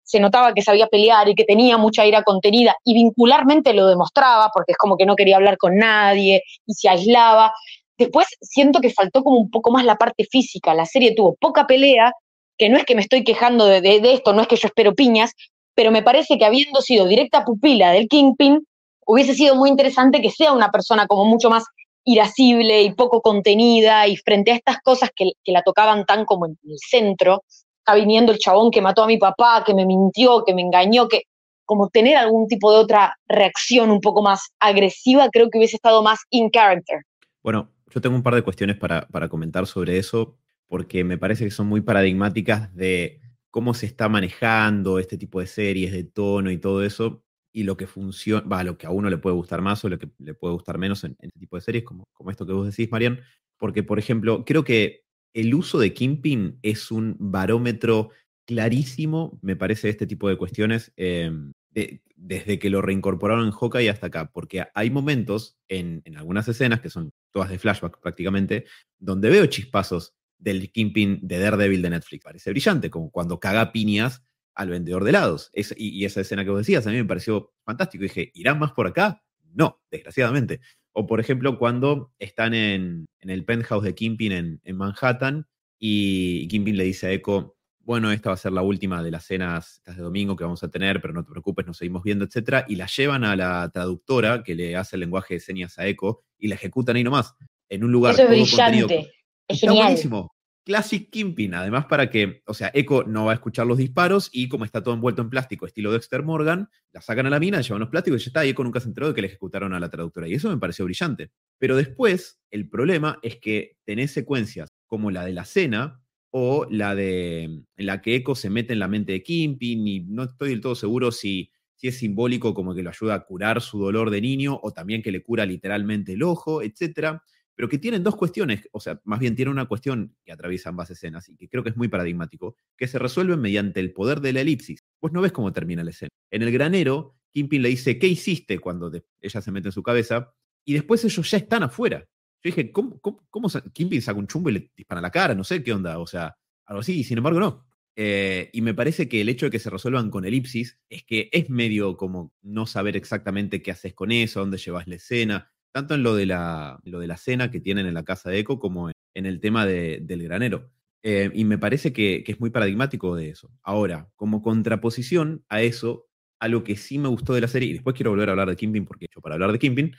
se notaba que sabía pelear y que tenía mucha ira contenida, y vincularmente lo demostraba, porque es como que no quería hablar con nadie y se aislaba. Después siento que faltó como un poco más la parte física. La serie tuvo poca pelea, que no es que me estoy quejando de, de, de esto, no es que yo espero piñas, pero me parece que habiendo sido directa pupila del Kingpin, hubiese sido muy interesante que sea una persona como mucho más irascible y poco contenida, y frente a estas cosas que, que la tocaban tan como en el centro, está viniendo el chabón que mató a mi papá, que me mintió, que me engañó, que como tener algún tipo de otra reacción un poco más agresiva, creo que hubiese estado más in character. Bueno, yo tengo un par de cuestiones para, para comentar sobre eso, porque me parece que son muy paradigmáticas de cómo se está manejando este tipo de series, de tono y todo eso, y lo que funciona, va, lo que a uno le puede gustar más o lo que le puede gustar menos en, en este tipo de series, como, como esto que vos decís, Marian, porque, por ejemplo, creo que el uso de Kingpin es un barómetro clarísimo, me parece, de este tipo de cuestiones, eh, de, desde que lo reincorporaron en Hawkeye hasta acá, porque hay momentos en, en algunas escenas, que son todas de flashback prácticamente, donde veo chispazos del Kingpin de Daredevil de Netflix. Parece brillante, como cuando caga piñas al vendedor de helados. Es, y, y esa escena que vos decías a mí me pareció fantástico. Dije, ¿irán más por acá? No, desgraciadamente. O por ejemplo, cuando están en, en el penthouse de Kingpin en, en Manhattan y, y Kingpin le dice a Echo, bueno, esta va a ser la última de las cenas estas de domingo que vamos a tener, pero no te preocupes, nos seguimos viendo, etcétera. Y la llevan a la traductora que le hace el lenguaje de señas a Echo y la ejecutan ahí nomás, en un lugar Eso es todo brillante, contenido. es Está genial. buenísimo. Classic Kingpin, además para que, o sea, Echo no va a escuchar los disparos y como está todo envuelto en plástico, estilo Dexter Morgan, la sacan a la mina, llevan los plásticos y ya está, y Echo nunca se enteró de que le ejecutaron a la traductora. Y eso me pareció brillante. Pero después, el problema es que tenés secuencias como la de la cena o la de en la que Echo se mete en la mente de Kingpin y no estoy del todo seguro si, si es simbólico como que lo ayuda a curar su dolor de niño o también que le cura literalmente el ojo, etcétera, pero que tienen dos cuestiones, o sea, más bien tiene una cuestión que atraviesa ambas escenas y que creo que es muy paradigmático, que se resuelven mediante el poder de la elipsis. Vos no ves cómo termina la escena. En el granero, Kingpin le dice, ¿qué hiciste? Cuando de, ella se mete en su cabeza, y después ellos ya están afuera. Yo dije, ¿cómo, cómo, cómo Kingpin saca un chumbo y le dispara la cara? No sé qué onda, o sea, algo así, y sin embargo no. Eh, y me parece que el hecho de que se resuelvan con elipsis es que es medio como no saber exactamente qué haces con eso, dónde llevas la escena, tanto en lo de la, lo de la cena que tienen en la casa de Echo como en, en el tema de, del granero. Eh, y me parece que, que es muy paradigmático de eso. Ahora, como contraposición a eso, algo que sí me gustó de la serie, y después quiero volver a hablar de Kingpin, porque he hecho para hablar de Kingpin,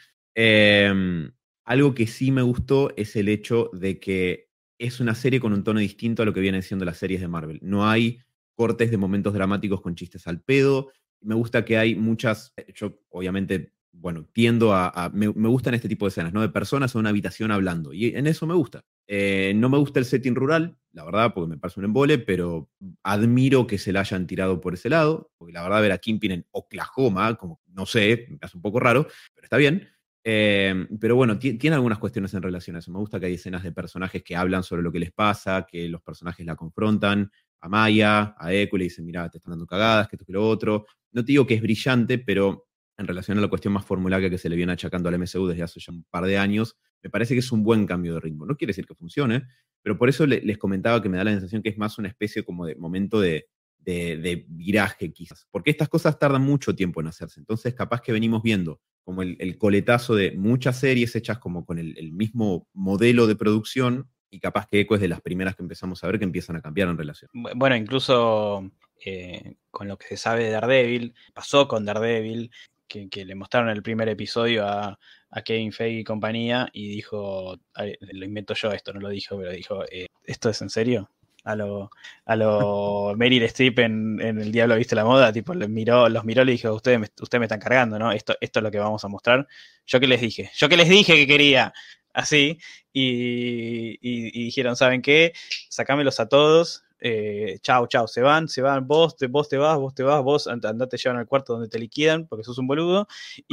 eh, algo que sí me gustó es el hecho de que es una serie con un tono distinto a lo que vienen siendo las series de Marvel. No hay cortes de momentos dramáticos con chistes al pedo. Me gusta que hay muchas, yo obviamente, bueno, tiendo a, a me, me gustan este tipo de escenas, ¿no? De personas en una habitación hablando, y en eso me gusta. Eh, no me gusta el setting rural, la verdad, porque me parece un embole, pero admiro que se la hayan tirado por ese lado, porque la verdad ver a Kingpin en Oklahoma, como, no sé, me hace un poco raro, pero está bien. Eh, pero bueno, tiene algunas cuestiones en relación a eso. Me gusta que hay escenas de personajes que hablan sobre lo que les pasa, que los personajes la confrontan, a Maya, a Echo, le dicen, mira, te están dando cagadas, que esto, que lo otro. No te digo que es brillante, pero en relación a la cuestión más formularia que se le viene achacando al M C U desde hace ya un par de años, me parece que es un buen cambio de ritmo. No quiere decir que funcione, pero por eso le, les comentaba que me da la sensación que es más una especie como de momento de, de, de viraje quizás, porque estas cosas tardan mucho tiempo en hacerse. Entonces capaz que venimos viendo como el, el coletazo de muchas series hechas como con el, el mismo modelo de producción, y capaz que Echo es de las primeras que empezamos a ver que empiezan a cambiar en relación. Bueno, incluso eh, con lo que se sabe de Daredevil, pasó con Daredevil, que, que le mostraron el primer episodio a, a Kevin Feige y compañía, y dijo, lo invento yo esto, no lo dijo, pero dijo, eh, ¿esto es en serio? A lo, a lo Meryl Streep en, en El Diablo Viste la Moda, tipo, los miró, los miró y le dijo, ustedes me, ustedes me están cargando, ¿no? Esto, esto es lo que vamos a mostrar. Yo que les dije, yo que les dije que quería, así, y, y, y dijeron, ¿saben qué? Sacámelos a todos, eh, chao, chao, se van, se van, vos te, vos te vas, vos te vas, vos andate, llevan al cuarto donde te liquidan, porque sos un boludo,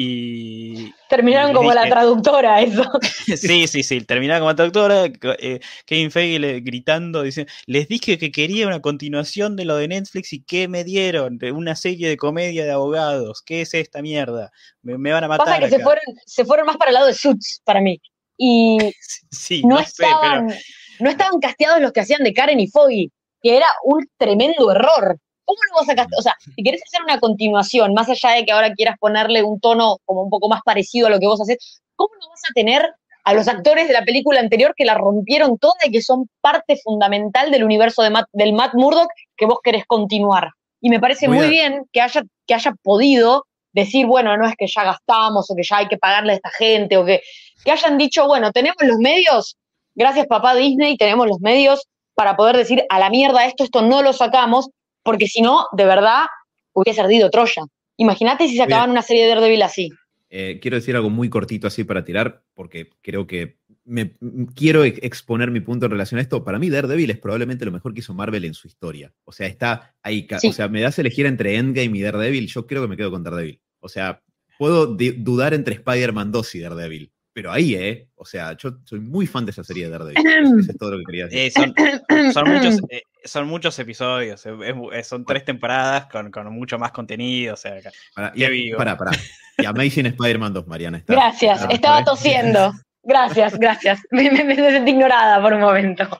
y... Terminaron y como dije, la traductora, eso. Sí, sí, sí, terminaron como la traductora, eh, Kevin Feige le, gritando, diciendo, les dije que quería una continuación de lo de Netflix y ¿qué me dieron? De una serie de comedia de abogados, ¿qué es esta mierda? Me, me van a matar. Pasa que acá. se fueron, se fueron más para el lado de Suits, para mí. Y sí, no, no estaban, sé, pero... no estaban casteados los que hacían de Karen y Foggy, que era un tremendo error. ¿Cómo no vas a castigar? O sea, si querés hacer una continuación, más allá de que ahora quieras ponerle un tono como un poco más parecido a lo que vos haces, ¿cómo no vas a tener a los actores de la película anterior que la rompieron toda y que son parte fundamental del universo de Matt, del Matt Murdock que vos querés continuar? Y me parece Voy muy a- bien que haya, que haya podido decir, bueno, no es que ya gastamos o que ya hay que pagarle a esta gente o que, que hayan dicho, bueno, tenemos los medios, gracias papá Disney, tenemos los medios para poder decir a la mierda esto, esto no lo sacamos, porque si no, de verdad, hubiese ardido Troya. Imagínate si Voy a- sacaban una serie de Daredevil así. Eh, quiero decir algo muy cortito así para tirar, porque creo que me, m- quiero ex- exponer mi punto en relación a esto. Para mí, Daredevil es probablemente lo mejor que hizo Marvel en su historia. O sea, está ahí. ca- Sí. O sea, me das a elegir entre Endgame y Daredevil, yo creo que me quedo con Daredevil. O sea, puedo di- dudar entre Spider-Man dos y Daredevil. Pero ahí, ¿eh? O sea, yo soy muy fan de esa serie de Daredevil. Eso, eso es todo lo que quería decir. Eh, son, son, muchos, eh, son muchos episodios, eh, es- es- son tres temporadas con, con mucho más contenido. O sea, Pará, y, qué a- vivo. pará, pará. Y Amazing Spider-Man dos, Mariana. Está, Gracias, está- estaba está bien. tosiendo. Gracias, gracias. Me, me- me sentí ignorada por un momento.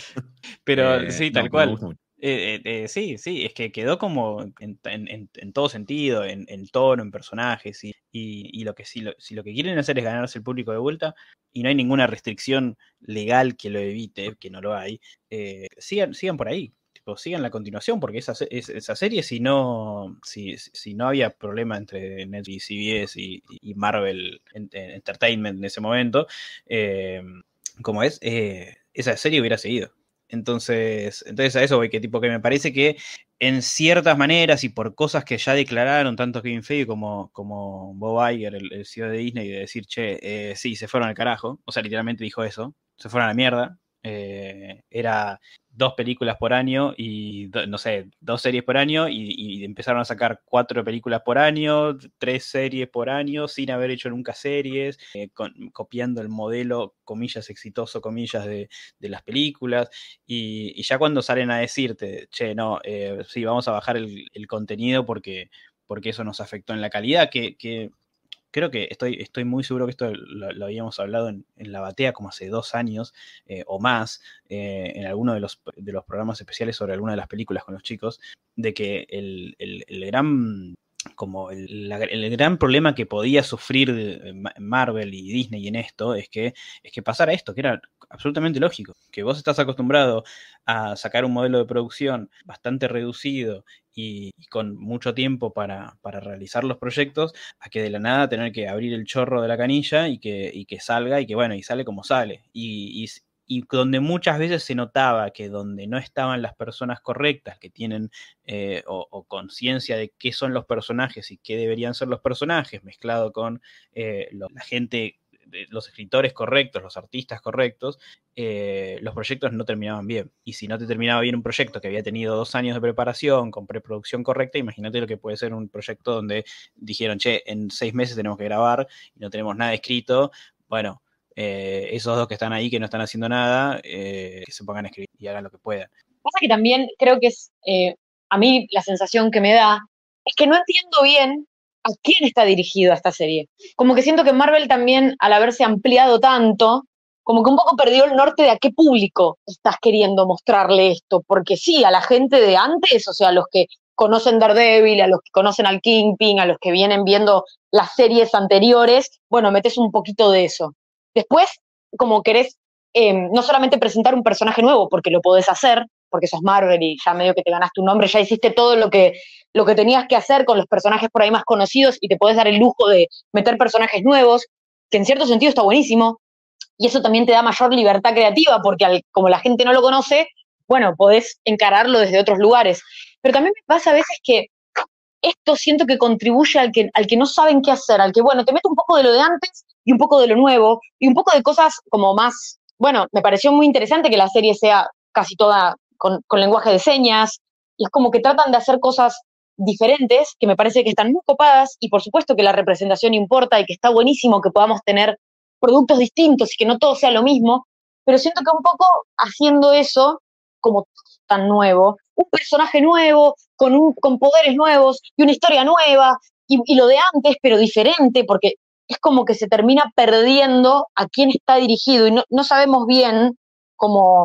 Pero Eh, sí, no, tal pero me cual. gusta mucho. Eh, eh, eh, sí, sí, es que quedó como en, en- en- en todo sentido, en, en tono, en personajes, y, y- y lo que si lo, si lo que quieren hacer es ganarse el público de vuelta, y no hay ninguna restricción legal que lo evite, que no lo hay, eh, sigan, sigan por ahí, tipo, sigan la continuación, porque esa, se- es- esa serie, si no, si, si no había problema entre Netflix, C B S y, y Marvel en- en Entertainment en ese momento, eh, como es, eh, esa serie hubiera seguido. Entonces, entonces a eso voy, que tipo que me parece que en ciertas maneras y por cosas que ya declararon tanto Kevin Feige como, como Bob Iger, el, el C E O de Disney, de decir, che, eh, sí, se fueron al carajo, o sea, literalmente dijo eso, se fueron a la mierda, eh, era dos películas por año y, do- no sé, dos series por año y, y empezaron a sacar cuatro películas por año, tres series por año, sin haber hecho nunca series, eh, con- copiando el modelo, comillas, exitoso, comillas, de, de las películas. Y, y ya cuando salen a decirte, che, no, eh, sí, vamos a bajar el, el contenido porque, porque eso nos afectó en la calidad, que, que creo que estoy, estoy muy seguro que esto lo, lo habíamos hablado en, en La Batea como hace dos años eh, o más, eh, en alguno de los, de los programas especiales sobre alguna de las películas con los chicos, de que el, el, el gran como el, la, el gran problema que podía sufrir Marvel y Disney en esto es que, es que pasara esto, que era absolutamente lógico, que vos estás acostumbrado a sacar un modelo de producción bastante reducido y, y con mucho tiempo para, para realizar los proyectos, a que de la nada tener que abrir el chorro de la canilla y que, y que salga y que bueno, y sale como sale. Y, y, y donde muchas veces se notaba que donde no estaban las personas correctas, que tienen eh, o, o conciencia de qué son los personajes y qué deberían ser los personajes, mezclado con eh, lo, la gente, los escritores correctos, los artistas correctos, eh, los proyectos no terminaban bien. Y si no te terminaba bien un proyecto que había tenido dos años de preparación, con preproducción correcta, imagínate lo que puede ser un proyecto donde dijeron, che, en seis meses tenemos que grabar y no tenemos nada escrito. Bueno, eh, esos dos que están ahí que no están haciendo nada, eh, que se pongan a escribir y hagan lo que puedan. Pasa que también creo que es, eh, a mí la sensación que me da es que no entiendo bien a quién está dirigida esta serie. Como que siento que Marvel también, al haberse ampliado tanto, como que un poco perdió el norte de a qué público estás queriendo mostrarle esto. Porque sí, a la gente de antes, o sea, a los que conocen Daredevil, a los que conocen al Kingpin, a los que vienen viendo las series anteriores, bueno, metes un poquito de eso. Después, como querés eh, no solamente presentar un personaje nuevo, porque lo podés hacer, porque sos Marvel y ya medio que te ganaste un nombre, ya hiciste todo lo que, lo que tenías que hacer con los personajes por ahí más conocidos y te podés dar el lujo de meter personajes nuevos, que en cierto sentido está buenísimo, y eso también te da mayor libertad creativa, porque al, como la gente no lo conoce, bueno, podés encararlo desde otros lugares. Pero también me pasa a veces que esto siento que contribuye al que, al que no saben qué hacer, al que, bueno, te meto un poco de lo de antes y un poco de lo nuevo, y un poco de cosas como más, bueno, me pareció muy interesante que la serie sea casi toda con, con lenguaje de señas, y es como que tratan de hacer cosas diferentes, que me parece que están muy copadas, y por supuesto que la representación importa, y que está buenísimo que podamos tener productos distintos y que no todo sea lo mismo, pero siento que un poco haciendo eso, como todo tan nuevo, un personaje nuevo, con, un, con poderes nuevos, y una historia nueva, y, y lo de antes, pero diferente, porque es como que se termina perdiendo a quién está dirigido, y no, no sabemos bien cómo,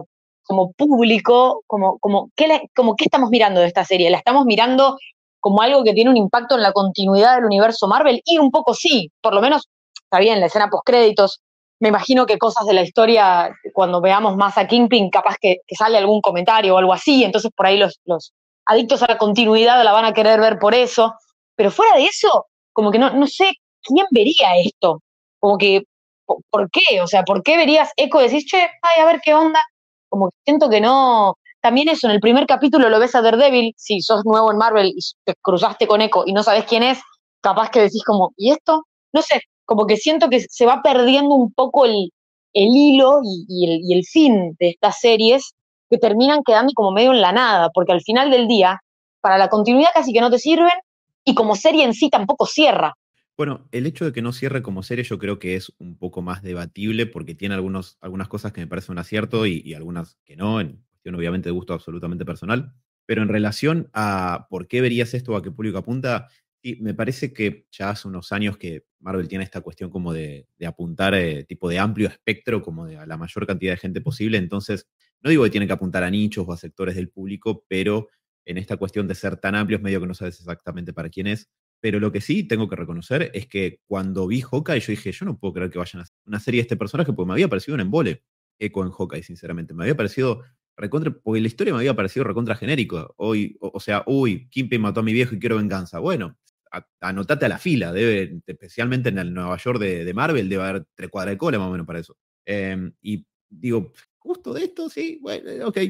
como público, como, como, ¿qué le, como, ¿qué estamos mirando de esta serie? ¿La estamos mirando como algo que tiene un impacto en la continuidad del universo Marvel? Y un poco sí, por lo menos, está bien, la escena postcréditos, me imagino que cosas de la historia, cuando veamos más a Kingpin, capaz que, que sale algún comentario o algo así, entonces por ahí los, los adictos a la continuidad la van a querer ver por eso, pero fuera de eso, como que no, no sé quién vería esto, como que, ¿por qué? O sea, ¿por qué verías Echo y decís, che, ay, a ver qué onda? Como que siento que no. También eso, en el primer capítulo lo ves a Daredevil, si sos nuevo en Marvel y te cruzaste con Echo y no sabes quién es, capaz que decís como, ¿y esto? No sé, como que siento que se va perdiendo un poco el, el hilo y, y, el, y el fin de estas series que terminan quedando como medio en la nada, porque al final del día, para la continuidad casi que no te sirven y como serie en sí tampoco cierra. Bueno, el hecho de que no cierre como serie yo creo que es un poco más debatible porque tiene algunos, algunas cosas que me parecen un acierto y, y algunas que no, en cuestión obviamente de gusto absolutamente personal. Pero en relación a por qué verías esto o a qué público apunta, sí, me parece que ya hace unos años que Marvel tiene esta cuestión como de, de apuntar eh, tipo de amplio espectro, como de a la mayor cantidad de gente posible. Entonces, no digo que tiene que apuntar a nichos o a sectores del público, pero en esta cuestión de ser tan amplios, medio que no sabes exactamente para quién es. Pero lo que sí tengo que reconocer es que cuando vi Hawkeye, yo dije, yo no puedo creer que vayan a hacer una serie de este personaje, porque me había parecido un embole Echo en Hawkeye, sinceramente. Me había parecido recontra, porque la historia me había parecido recontra genérico. Hoy, o, o sea, uy, Kingpin mató a mi viejo y quiero venganza. Bueno, a, anotate a la fila, debe, especialmente en el Nueva York de, de Marvel, debe haber tres cuadras de cola más o menos para eso. Eh, y digo, justo de esto, sí, bueno, ok.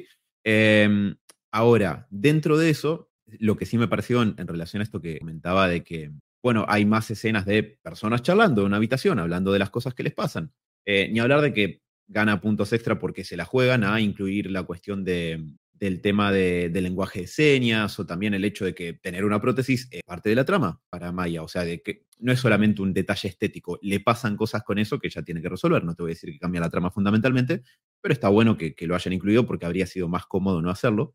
Eh, ahora, dentro de eso, lo que sí me pareció en, en relación a esto que comentaba de que, bueno, hay más escenas de personas charlando en una habitación, hablando de las cosas que les pasan. Eh, ni hablar de que gana puntos extra porque se la juegan a incluir la cuestión de, del tema de, de lenguaje de señas o también el hecho de que tener una prótesis es parte de la trama para Maya. O sea, de que no es solamente un detalle estético, le pasan cosas con eso que ella tiene que resolver. No te voy a decir que cambia la trama fundamentalmente, pero está bueno que, que lo hayan incluido porque habría sido más cómodo no hacerlo.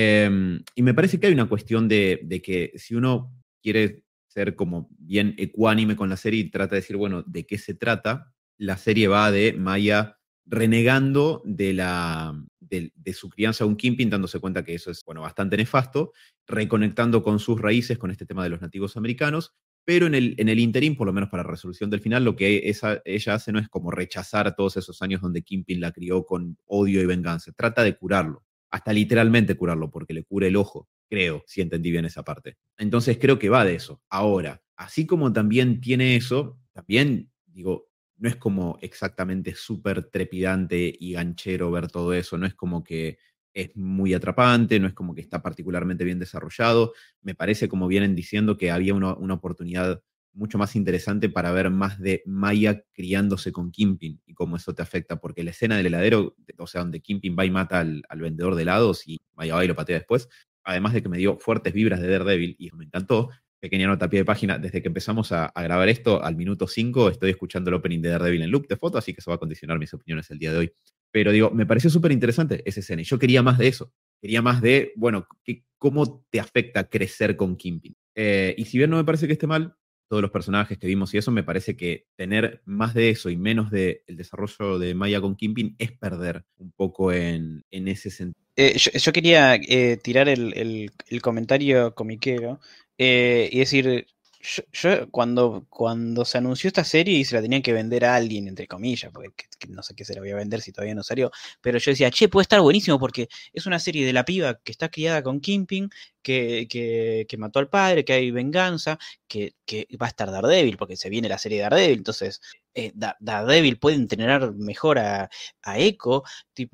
Eh, y me parece que hay una cuestión de, de que si uno quiere ser como bien ecuánime con la serie y trata de decir, bueno, ¿de qué se trata? La serie va de Maya renegando de, la, de, de su crianza a un Kingpin, dándose cuenta que eso es, bueno, bastante nefasto, reconectando con sus raíces, con este tema de los nativos americanos, pero en el, en el interín, por lo menos para la resolución del final, lo que esa, ella hace no es como rechazar todos esos años donde Kingpin la crió con odio y venganza, trata de curarlo, hasta literalmente curarlo, porque le cura el ojo, creo, si entendí bien esa parte. Entonces creo que va de eso. Ahora, así como también tiene eso, también, digo, no es como exactamente súper trepidante y ganchero ver todo eso, no es como que es muy atrapante, no es como que está particularmente bien desarrollado. Me parece, como vienen diciendo, que había una, una oportunidad mucho más interesante para ver más de Maya criándose con Kingpin y cómo eso te afecta, porque la escena del heladero, o sea, donde Kingpin va y mata al, al vendedor de helados y Maya va y lo patea después, además de que me dio fuertes vibras de Daredevil y me encantó. Pequeña nota a pie de página, desde que empezamos a, a grabar esto, al minuto cinco estoy escuchando el opening de Daredevil en loop de foto, así que eso va a condicionar mis opiniones el día de hoy. Pero digo, me pareció súper interesante esa escena y yo quería más de eso. Quería más de, bueno, que, cómo te afecta crecer con Kingpin. Eh, y si bien no me parece que esté mal, todos los personajes que vimos y eso, me parece que tener más de eso y menos del de desarrollo de Maya con Kingpin es perder un poco en, en ese sentido. Eh, yo, yo quería eh, tirar el, el, el comentario comiquero eh, y decir, yo, yo cuando, cuando se anunció esta serie y se la tenían que vender a alguien, entre comillas, porque que, que no sé qué se la voy a vender si todavía no salió, pero yo decía, che, puede estar buenísimo porque es una serie de la piba que está criada con Kingpin, que, que, que mató al padre, que hay venganza, que, que va a estar Daredevil, porque se viene la serie de Daredevil, entonces eh, Da- Daredevil puede entrenar mejor a, a Echo, tipo,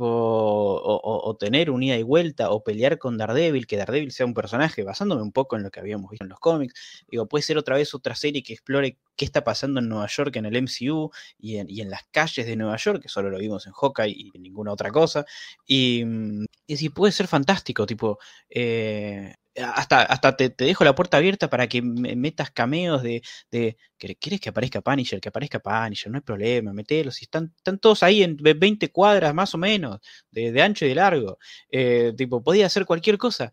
o, o, o tener un ida y vuelta, o pelear con Daredevil, que Daredevil sea un personaje, basándome un poco en lo que habíamos visto en los cómics. Digo, puede ser otra vez otra serie que explore qué está pasando en Nueva York en el M C U y en, y en las calles de Nueva York, que solo lo vimos en Hawkeye y en ninguna otra cosa. Y, y sí, puede ser fantástico, tipo, eh, hasta, hasta te, te dejo la puerta abierta para que me metas cameos de, de que ¿querés que aparezca Punisher? Que aparezca Punisher, no hay problema, metelos. Y están, están todos ahí en veinte cuadras más o menos, de, de ancho y de largo. Eh, tipo, podía hacer cualquier cosa.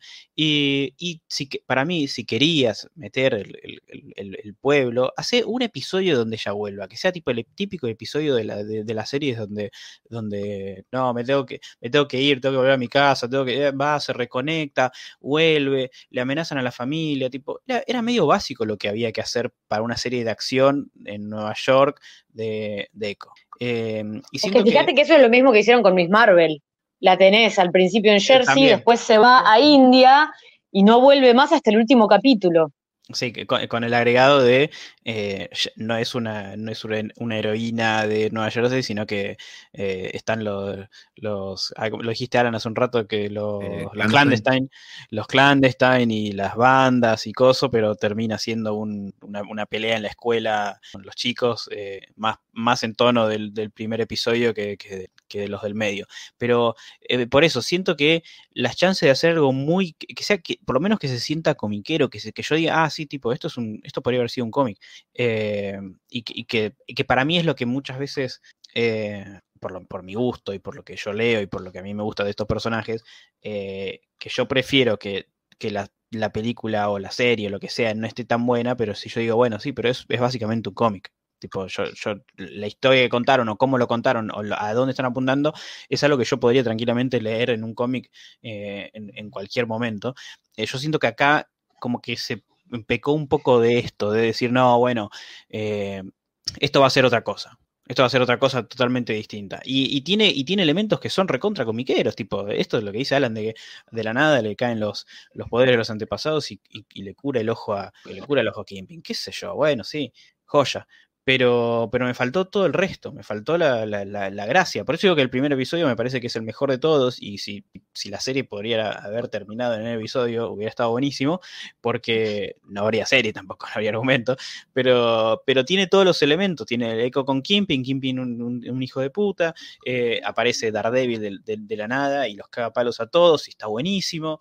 Y, y si, para mí, si querías meter el, el, el, el pueblo, hace un episodio donde ella vuelva, que sea tipo el típico episodio de la, de, de las series donde, donde no, me tengo, que, me tengo que ir, tengo que volver a mi casa, tengo que, va, se reconecta, vuelve, le amenazan a la familia, tipo, era, era medio básico lo que había que hacer para una serie de acción en Nueva York de, de Echo. Eh, y es que fíjate que... que eso es lo mismo que hicieron con Miss Marvel. La tenés al principio en Jersey, también. Después se va a India y no vuelve más hasta el último capítulo. Sí, con, con el agregado de eh, no es una no es una heroína de Nueva Jersey, sino que eh, están los, los lo dijiste Alan hace un rato, que los, eh, los clandestine, los clandestine y las bandas y cosas, pero termina siendo un, una, una pelea en la escuela con los chicos, eh, más, más en tono del, del primer episodio que, que, que de los del medio. Pero eh, por eso siento que las chances de hacer algo muy, que sea que por lo menos que se sienta comiquero, que, se, que yo diga, ah, sí, tipo, esto es un, esto podría haber sido un cómic. Eh, y, y, que, y que para mí es lo que muchas veces, eh, por, lo, por mi gusto y por lo que yo leo y por lo que a mí me gusta de estos personajes, eh, que yo prefiero que, que la, la película o la serie o lo que sea no esté tan buena, pero si yo digo, bueno, sí, pero es, es básicamente un cómic. Tipo, yo, yo, la historia que contaron o cómo lo contaron o a dónde están apuntando es algo que yo podría tranquilamente leer en un cómic eh, en, en cualquier momento. Eh, yo siento que acá como que se pecó un poco de esto, de decir, no, bueno, eh, esto va a ser otra cosa. Esto va a ser otra cosa totalmente distinta. Y, y, tiene, y tiene elementos que son recontra comiqueros, tipo, esto es lo que dice Alan, de que de la nada le caen los, los poderes de los antepasados y, y, y le cura el ojo a, le cura el ojo a Kingpin. ¿Qué sé yo? Bueno, sí, joya. Pero, pero me faltó todo el resto, me faltó la, la, la, la gracia. Por eso digo que el primer episodio me parece que es el mejor de todos, y si, si la serie podría haber terminado en el episodio hubiera estado buenísimo, porque no habría serie tampoco, no habría argumento, pero, pero tiene todos los elementos. Tiene el eco con Kingpin, Kingpin un, un, un hijo de puta, eh, aparece Daredevil de, de, de la nada y los caga palos a todos, y está buenísimo.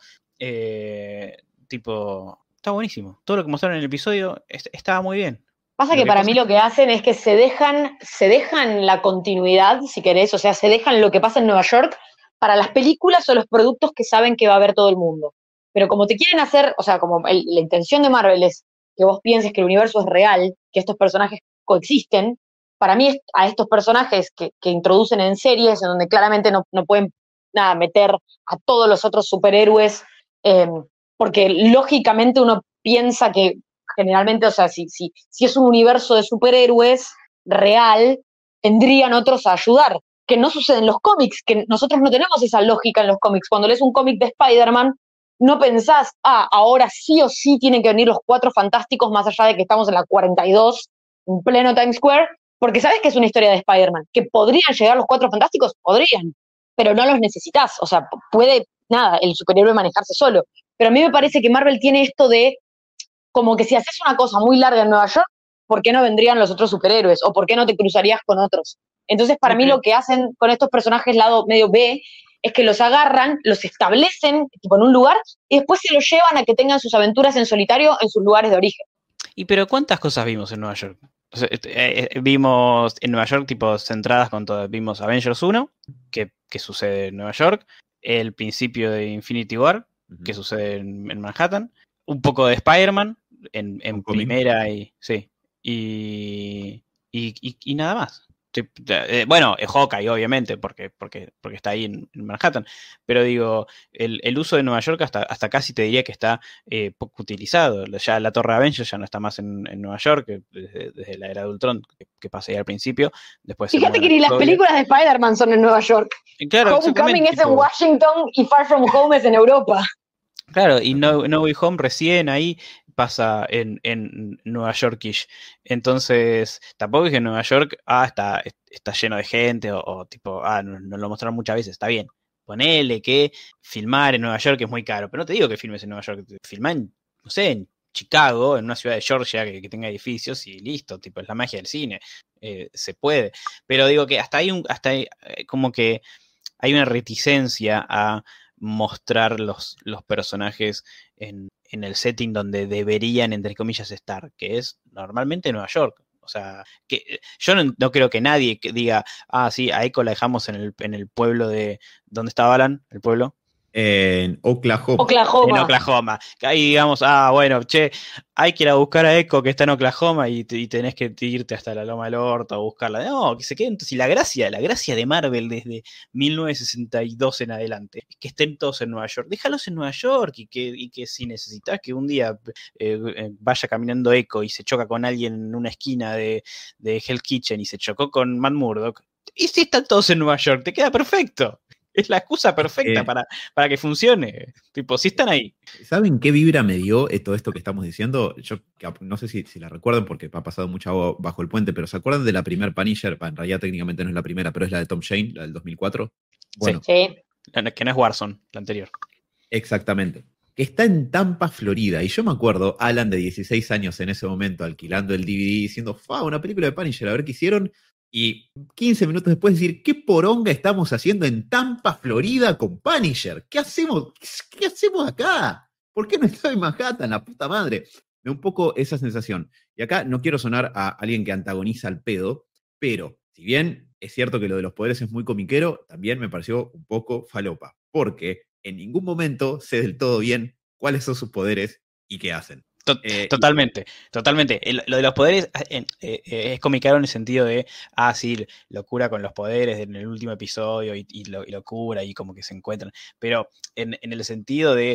Eh, tipo, está buenísimo. Todo lo que mostraron en el episodio est- estaba muy bien. Pasa que para mí lo que hacen es que se dejan, se dejan la continuidad, si querés, o sea, se dejan lo que pasa en Nueva York para las películas o los productos que saben que va a ver todo el mundo. Pero como te quieren hacer, o sea, como el, la intención de Marvel es que vos pienses que el universo es real, que estos personajes coexisten, para mí a estos personajes que, que introducen en series, en donde claramente no, no pueden nada, meter a todos los otros superhéroes, eh, porque lógicamente uno piensa que generalmente, o sea, si, si, si es un universo de superhéroes real, tendrían otros a ayudar, que no sucede en los cómics, que nosotros no tenemos esa lógica en los cómics. Cuando lees un cómic de Spider-Man, no pensás, ah, ahora sí o sí tienen que venir los Cuatro Fantásticos, más allá de que estamos en la cuarenta y dos, en pleno Times Square, porque sabes que es una historia de Spider-Man, que podrían llegar los Cuatro Fantásticos, podrían, pero no los necesitas, o sea, puede, nada, el superhéroe manejarse solo. Pero a mí me parece que Marvel tiene esto de como que si haces una cosa muy larga en Nueva York, ¿por qué no vendrían los otros superhéroes? ¿O por qué no te cruzarías con otros? Entonces, para okay. mí lo que hacen con estos personajes lado medio B es que los agarran, los establecen tipo, en un lugar y después se los llevan a que tengan sus aventuras en solitario en sus lugares de origen. ¿Y pero cuántas cosas vimos en Nueva York? O sea, eh, eh, vimos en Nueva York tipo centradas con todas. Vimos Avengers uno, que, que sucede en Nueva York, el principio de Infinity War, uh-huh. que sucede en, en Manhattan, un poco de Spider-Man, en, en primera y sí y, y, y, y nada más. Eh, bueno, Hawkeye obviamente porque, porque, porque está ahí en, en Manhattan, pero digo, el, el uso de Nueva York hasta, hasta casi te diría que está eh, poco utilizado. Ya la Torre Avengers ya no está más en, en Nueva York desde, desde la era de Ultron, que, que pasé ahí al principio. Después fíjate que ni las películas de Spider-Man son en Nueva York. Claro, Homecoming es tipo... en Washington y Far From Home es en Europa. Claro, y No, no Way Home recién ahí pasa en, en Nueva Yorkish. Entonces, tampoco es que en Nueva York ah, está, está lleno de gente o, o tipo, ah, nos no lo mostraron muchas veces, está bien. Ponele que filmar en Nueva York es muy caro, pero no te digo que filmes en Nueva York, filmá en, no sé, en Chicago, en una ciudad de Georgia que, que tenga edificios y listo, tipo, es la magia del cine, eh, se puede. Pero digo que hasta hay un, hasta hay, como que hay una reticencia a mostrar los, los personajes en, en el setting donde deberían, entre comillas, estar, que es normalmente Nueva York. O sea, que yo no, no creo que nadie que diga, ah, sí, a Echo la dejamos en el, en el pueblo de... ¿Dónde estaba Alan? ¿El pueblo? En Oklahoma. Oklahoma. En Oklahoma. Que ahí digamos, ah, bueno, che, hay que ir a buscar a Echo que está en Oklahoma y, y tenés que irte hasta la Loma del Orto a buscarla. No, que se queden. Entonces, y la gracia, la gracia de Marvel desde mil novecientos sesenta y dos en adelante, es que estén todos en Nueva York. Déjalos en Nueva York y que, y que si necesitas que un día eh, vaya caminando Echo y se choca con alguien en una esquina de, de Hell's Kitchen y se chocó con Matt Murdock, y si están todos en Nueva York, te queda perfecto. Es la excusa perfecta eh, para, para que funcione. Tipo, si están ahí. ¿Saben qué vibra me dio todo esto que estamos diciendo? Yo no sé si, si la recuerdan porque ha pasado mucha agua bajo el puente, pero ¿se acuerdan de la primer Punisher? En realidad técnicamente no es la primera, pero es la de Tom Shane, la del dos mil cuatro. Bueno, sí. Que no es Warzone, la anterior. Exactamente. Que está en Tampa, Florida. Y yo me acuerdo, Alan de dieciséis años en ese momento, alquilando el D V D, diciendo, fa, una película de Punisher, a ver qué hicieron. Y quince minutos después decir, ¿qué poronga estamos haciendo en Tampa, Florida con Punisher? ¿Qué hacemos? ¿Qué hacemos acá? ¿Por qué no estoy en Manhattan, la puta madre? Me da un poco esa sensación. Y acá no quiero sonar a alguien que antagoniza al pedo, pero si bien es cierto que lo de los poderes es muy comiquero, también me pareció un poco falopa, porque en ningún momento sé del todo bien cuáles son sus poderes y qué hacen. Eh, totalmente, y... totalmente. El, lo de los poderes eh, eh, es comiquero en el sentido de, ah, sí, locura con los poderes en el último episodio y, y, lo, y locura y como que se encuentran. Pero en, en el sentido de,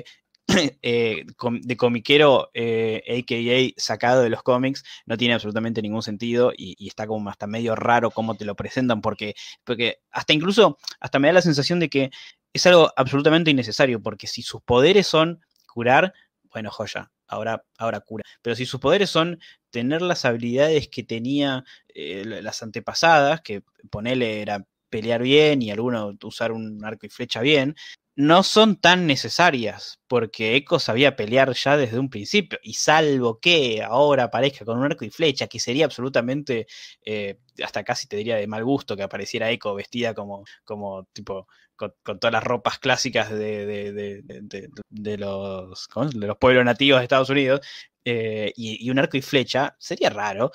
eh, de comiquero, eh, a k a sacado de los cómics, no tiene absolutamente ningún sentido y, y está como hasta medio raro cómo te lo presentan porque, porque hasta incluso, hasta me da la sensación de que es algo absolutamente innecesario porque si sus poderes son curar, bueno, joya. Ahora, ahora cura. Pero si sus poderes son tener las habilidades que tenía eh, las antepasadas, que ponele era pelear bien y alguno usar un arco y flecha bien, no son tan necesarias, porque Echo sabía pelear ya desde un principio, y salvo que ahora aparezca con un arco y flecha, que sería absolutamente, eh, hasta casi te diría de mal gusto que apareciera Echo vestida como, como tipo... Con, con todas las ropas clásicas de, de, de, de, de, los, de los pueblos nativos de Estados Unidos, eh, y, y un arco y flecha, sería raro,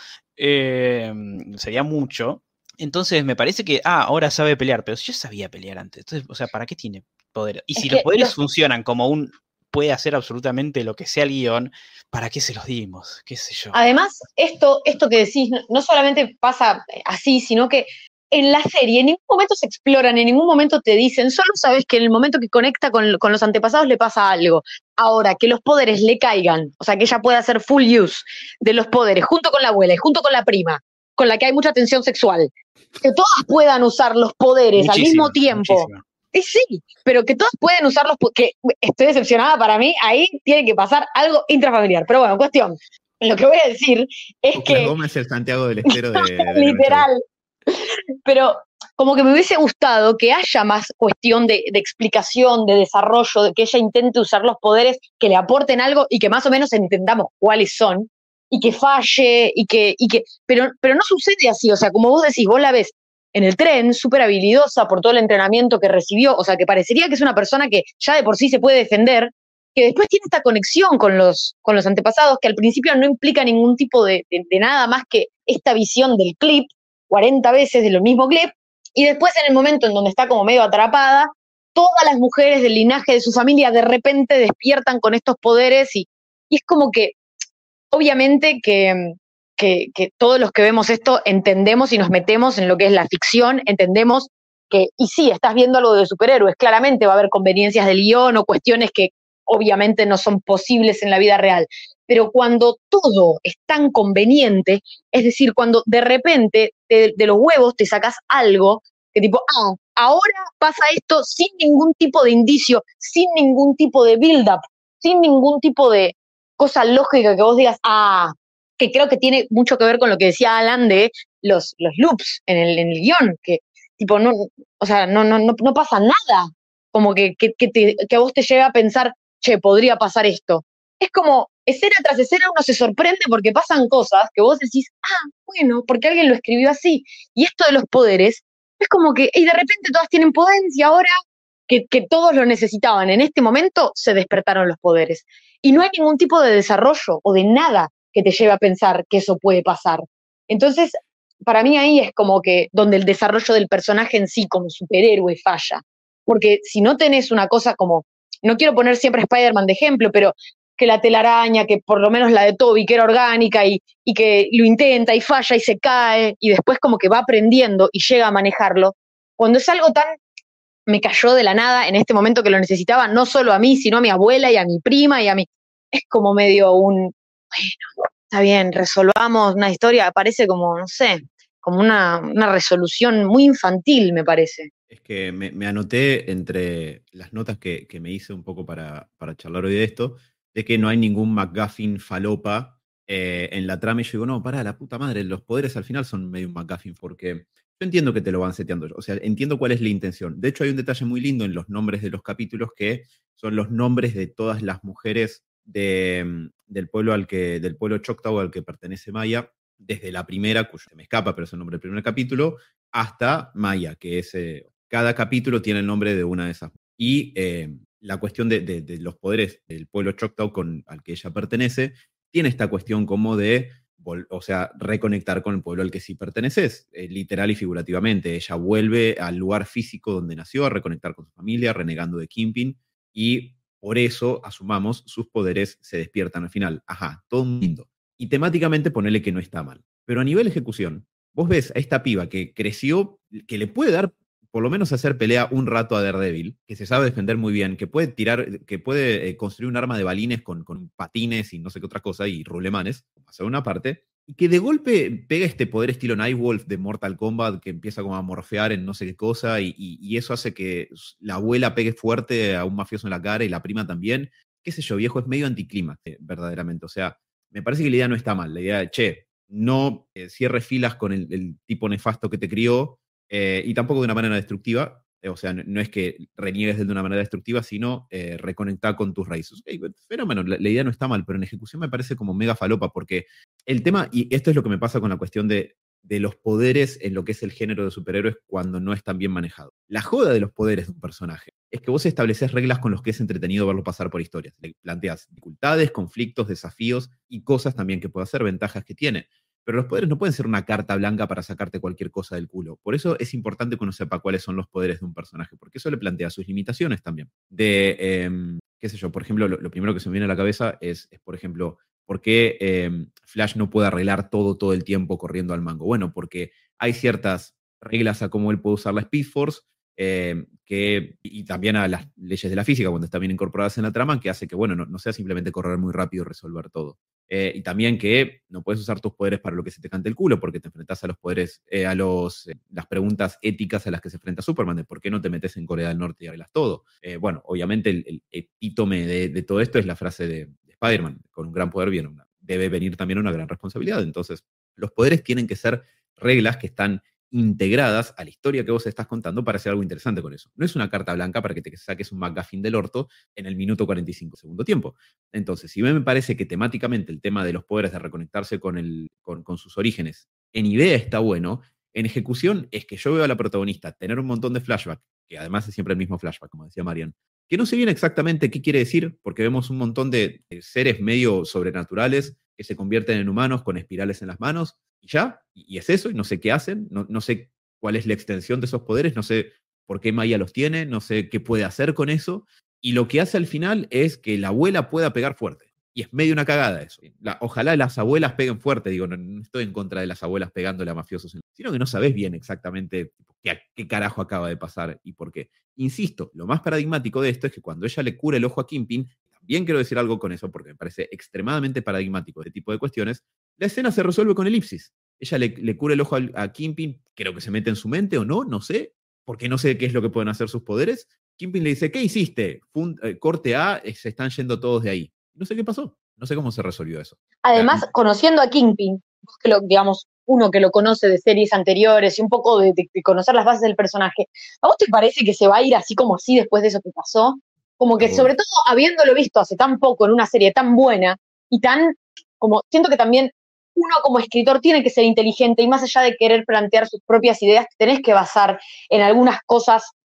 eh, sería mucho. Entonces me parece que, ah, ahora sabe pelear, pero si yo sabía pelear antes, entonces, o sea, ¿para qué tiene poder? Y es si los poderes los... funcionan como un, puede hacer absolutamente lo que sea el guión, ¿para qué se los dimos? ¿Qué sé yo? Además, esto, esto que decís, no solamente pasa así, sino que en la serie en ningún momento se exploran, en ningún momento te dicen, solo sabes que en el momento que conecta con, con los antepasados le pasa algo. Ahora, que los poderes le caigan, o sea, que ella pueda hacer full use de los poderes, junto con la abuela y junto con la prima, con la que hay mucha tensión sexual, que todas puedan usar los poderes muchísimo, al mismo tiempo. Muchísimo. Y sí, pero que todas pueden usarlos, que estoy decepcionada para mí, ahí tiene que pasar algo intrafamiliar. Pero bueno, cuestión, lo que voy a decir es Oklahoma que... Goma es el Santiago del Estero de... de literal. Pero como que me hubiese gustado que haya más cuestión de, de explicación, de desarrollo, de que ella intente usar los poderes que le aporten algo y que más o menos entendamos cuáles son, y que falle, y que, y que pero, pero no sucede así, o sea, como vos decís, vos la ves en el tren, súper habilidosa por todo el entrenamiento que recibió, o sea, que parecería que es una persona que ya de por sí se puede defender, que después tiene esta conexión con los, con los antepasados, que al principio no implica ningún tipo de, de, de nada más que esta visión del clip, cuarenta veces de lo mismo clip, y después en el momento en donde está como medio atrapada, todas las mujeres del linaje de su familia de repente despiertan con estos poderes, y, y es como que, obviamente que, que, que todos los que vemos esto entendemos y nos metemos en lo que es la ficción, entendemos que, y sí, estás viendo algo de superhéroes, claramente va a haber conveniencias del guión o cuestiones que obviamente no son posibles en la vida real, pero cuando todo es tan conveniente, es decir, cuando de repente de, de los huevos te sacas algo que tipo, ah, ahora pasa esto sin ningún tipo de indicio, sin ningún tipo de build-up, sin ningún tipo de cosa lógica que vos digas, ah, que creo que tiene mucho que ver con lo que decía Alan de los, los loops en el, en el guión, que tipo, no, o sea, no, no, no, no pasa nada, como que, que, que, te, que a vos te llega a pensar, che, podría pasar esto. Es como, escena tras escena uno se sorprende porque pasan cosas que vos decís, ah, bueno, porque alguien lo escribió así. Y esto de los poderes, es como que, y de repente todas tienen poderes y ahora, que, que todos lo necesitaban. En este momento se despertaron los poderes. Y no hay ningún tipo de desarrollo o de nada que te lleve a pensar que eso puede pasar. Entonces, para mí ahí es como que donde el desarrollo del personaje en sí como superhéroe falla. Porque si no tenés una cosa como, no quiero poner siempre a Spider-Man de ejemplo, pero que la telaraña, que por lo menos la de Tobey, que era orgánica y, y que lo intenta y falla y se cae, y después como que va aprendiendo y llega a manejarlo, cuando es algo tan, me cayó de la nada en este momento que lo necesitaba, no solo a mí, sino a mi abuela y a mi prima y a mi, es como medio un, bueno, está bien, resolvamos una historia, parece como, no sé, como una, una resolución muy infantil, me parece. Es que me, me anoté entre las notas que, que me hice un poco para, para charlar hoy de esto, de que no hay ningún MacGuffin falopa eh, en la trama. Y yo digo, no, pará, la puta madre, los poderes al final son medio un MacGuffin, porque yo entiendo que te lo van seteando. O sea, entiendo cuál es la intención. De hecho, hay un detalle muy lindo en los nombres de los capítulos que son los nombres de todas las mujeres de, del pueblo al que, del pueblo Choctaw al que pertenece Maya, desde la primera, cuyo se me escapa, pero es el nombre del primer capítulo, hasta Maya, que es... Eh, cada capítulo tiene el nombre de una de esas. Y eh, la cuestión de, de, de los poderes del pueblo Choctaw con, al que ella pertenece, tiene esta cuestión como de, o sea, reconectar con el pueblo al que sí perteneces, eh, literal y figurativamente. Ella vuelve al lugar físico donde nació, a reconectar con su familia, renegando de Kingpin, y por eso, asumamos, sus poderes se despiertan al final. Ajá, todo lindo. Y temáticamente ponele que no está mal. Pero a nivel ejecución, vos ves a esta piba que creció, que le puede dar por lo menos hacer pelea un rato a Daredevil, que se sabe defender muy bien, que puede tirar, que puede eh, construir un arma de balines con, con patines y no sé qué otra cosa, y rulemanes, hacer una parte, y que de golpe pega este poder estilo Nightwolf de Mortal Kombat, que empieza como a morfear en no sé qué cosa, y, y, y eso hace que la abuela pegue fuerte a un mafioso en la cara y la prima también. Qué sé yo, viejo, es medio anticlímax, eh, verdaderamente. O sea, me parece que la idea no está mal. La idea de, che, no eh, cierres filas con el, el tipo nefasto que te crió, Eh, y tampoco de una manera destructiva, eh, o sea, no, no es que reniegues de una manera destructiva, sino eh, reconectar con tus raíces. Okay, fenómeno, la, la idea no está mal, pero en ejecución me parece como mega falopa, porque el tema, y esto es lo que me pasa con la cuestión de, de los poderes en lo que es el género de superhéroes cuando no están bien manejados. La joda de los poderes de un personaje es que vos estableces reglas con los que es entretenido verlo pasar por historias. Le planteas dificultades, conflictos, desafíos y cosas también que puede hacer, ventajas que tiene. Pero los poderes no pueden ser una carta blanca para sacarte cualquier cosa del culo. Por eso es importante que uno sepa cuáles son los poderes de un personaje, porque eso le plantea sus limitaciones también. De, eh, qué sé yo, por ejemplo, lo, lo primero que se me viene a la cabeza es, es por ejemplo, ¿por qué eh, Flash no puede arreglar todo todo el tiempo corriendo al mango? Bueno, porque hay ciertas reglas a cómo él puede usar la Speed Force, eh, que, y también a las leyes de la física, cuando están bien incorporadas en la trama, que hace que, bueno, no, no sea simplemente correr muy rápido y resolver todo. Eh, y también que no puedes usar tus poderes para lo que se te cante el culo, porque te enfrentas a los poderes, eh, a los, eh, las preguntas éticas a las que se enfrenta Superman, de por qué no te metes en Corea del Norte y arreglas todo. Eh, bueno, obviamente el, el epítome de, de todo esto es la frase de, de Spider-Man, con un gran poder viene una, debe venir también una gran responsabilidad. Entonces, los poderes tienen que ser reglas que están integradas a la historia que vos estás contando para hacer algo interesante con eso. No es una carta blanca para que te saques un McGuffin del orto en el minuto cuarenta y cinco segundo tiempo. Entonces, si me parece que temáticamente el tema de los poderes de reconectarse con, el, con, con sus orígenes en idea está bueno, en ejecución es que yo veo a la protagonista tener un montón de flashback, que además es siempre el mismo flashback, como decía Marian, que no sé bien exactamente qué quiere decir, porque vemos un montón de, de seres medio sobrenaturales que se convierten en humanos con espirales en las manos, y ya, y es eso, y no sé qué hacen, no, no sé cuál es la extensión de esos poderes, no sé por qué Maya los tiene, no sé qué puede hacer con eso, y lo que hace al final es que la abuela pueda pegar fuerte, y es medio una cagada eso. La, ojalá las abuelas peguen fuerte, digo, no, no estoy en contra de las abuelas pegándole a mafiosos, sino que no sabes bien exactamente qué, qué carajo acaba de pasar y por qué. Insisto, lo más paradigmático de esto es que cuando ella le cura el ojo a Kingpin, también quiero decir algo con eso, porque me parece extremadamente paradigmático este tipo de cuestiones, la escena se resuelve con elipsis. Ella le, le cura el ojo a, a Kingpin, creo que se mete en su mente o no, no sé, porque no sé qué es lo que pueden hacer sus poderes. Kingpin le dice, ¿qué hiciste? Fund, eh, corte A, eh, se están yendo todos de ahí. No sé qué pasó, no sé cómo se resolvió eso. Además, Ya, conociendo a Kingpin, que lo, digamos, uno que lo conoce de series anteriores y un poco de, de, de conocer las bases del personaje, ¿a vos te parece que se va a ir así como así después de eso que pasó? Como que sobre todo habiéndolo visto hace tan poco en una serie tan buena y tan, como, siento que también uno como escritor tiene que ser inteligente y más allá de querer plantear sus propias ideas, tenés que basar en algunas cosas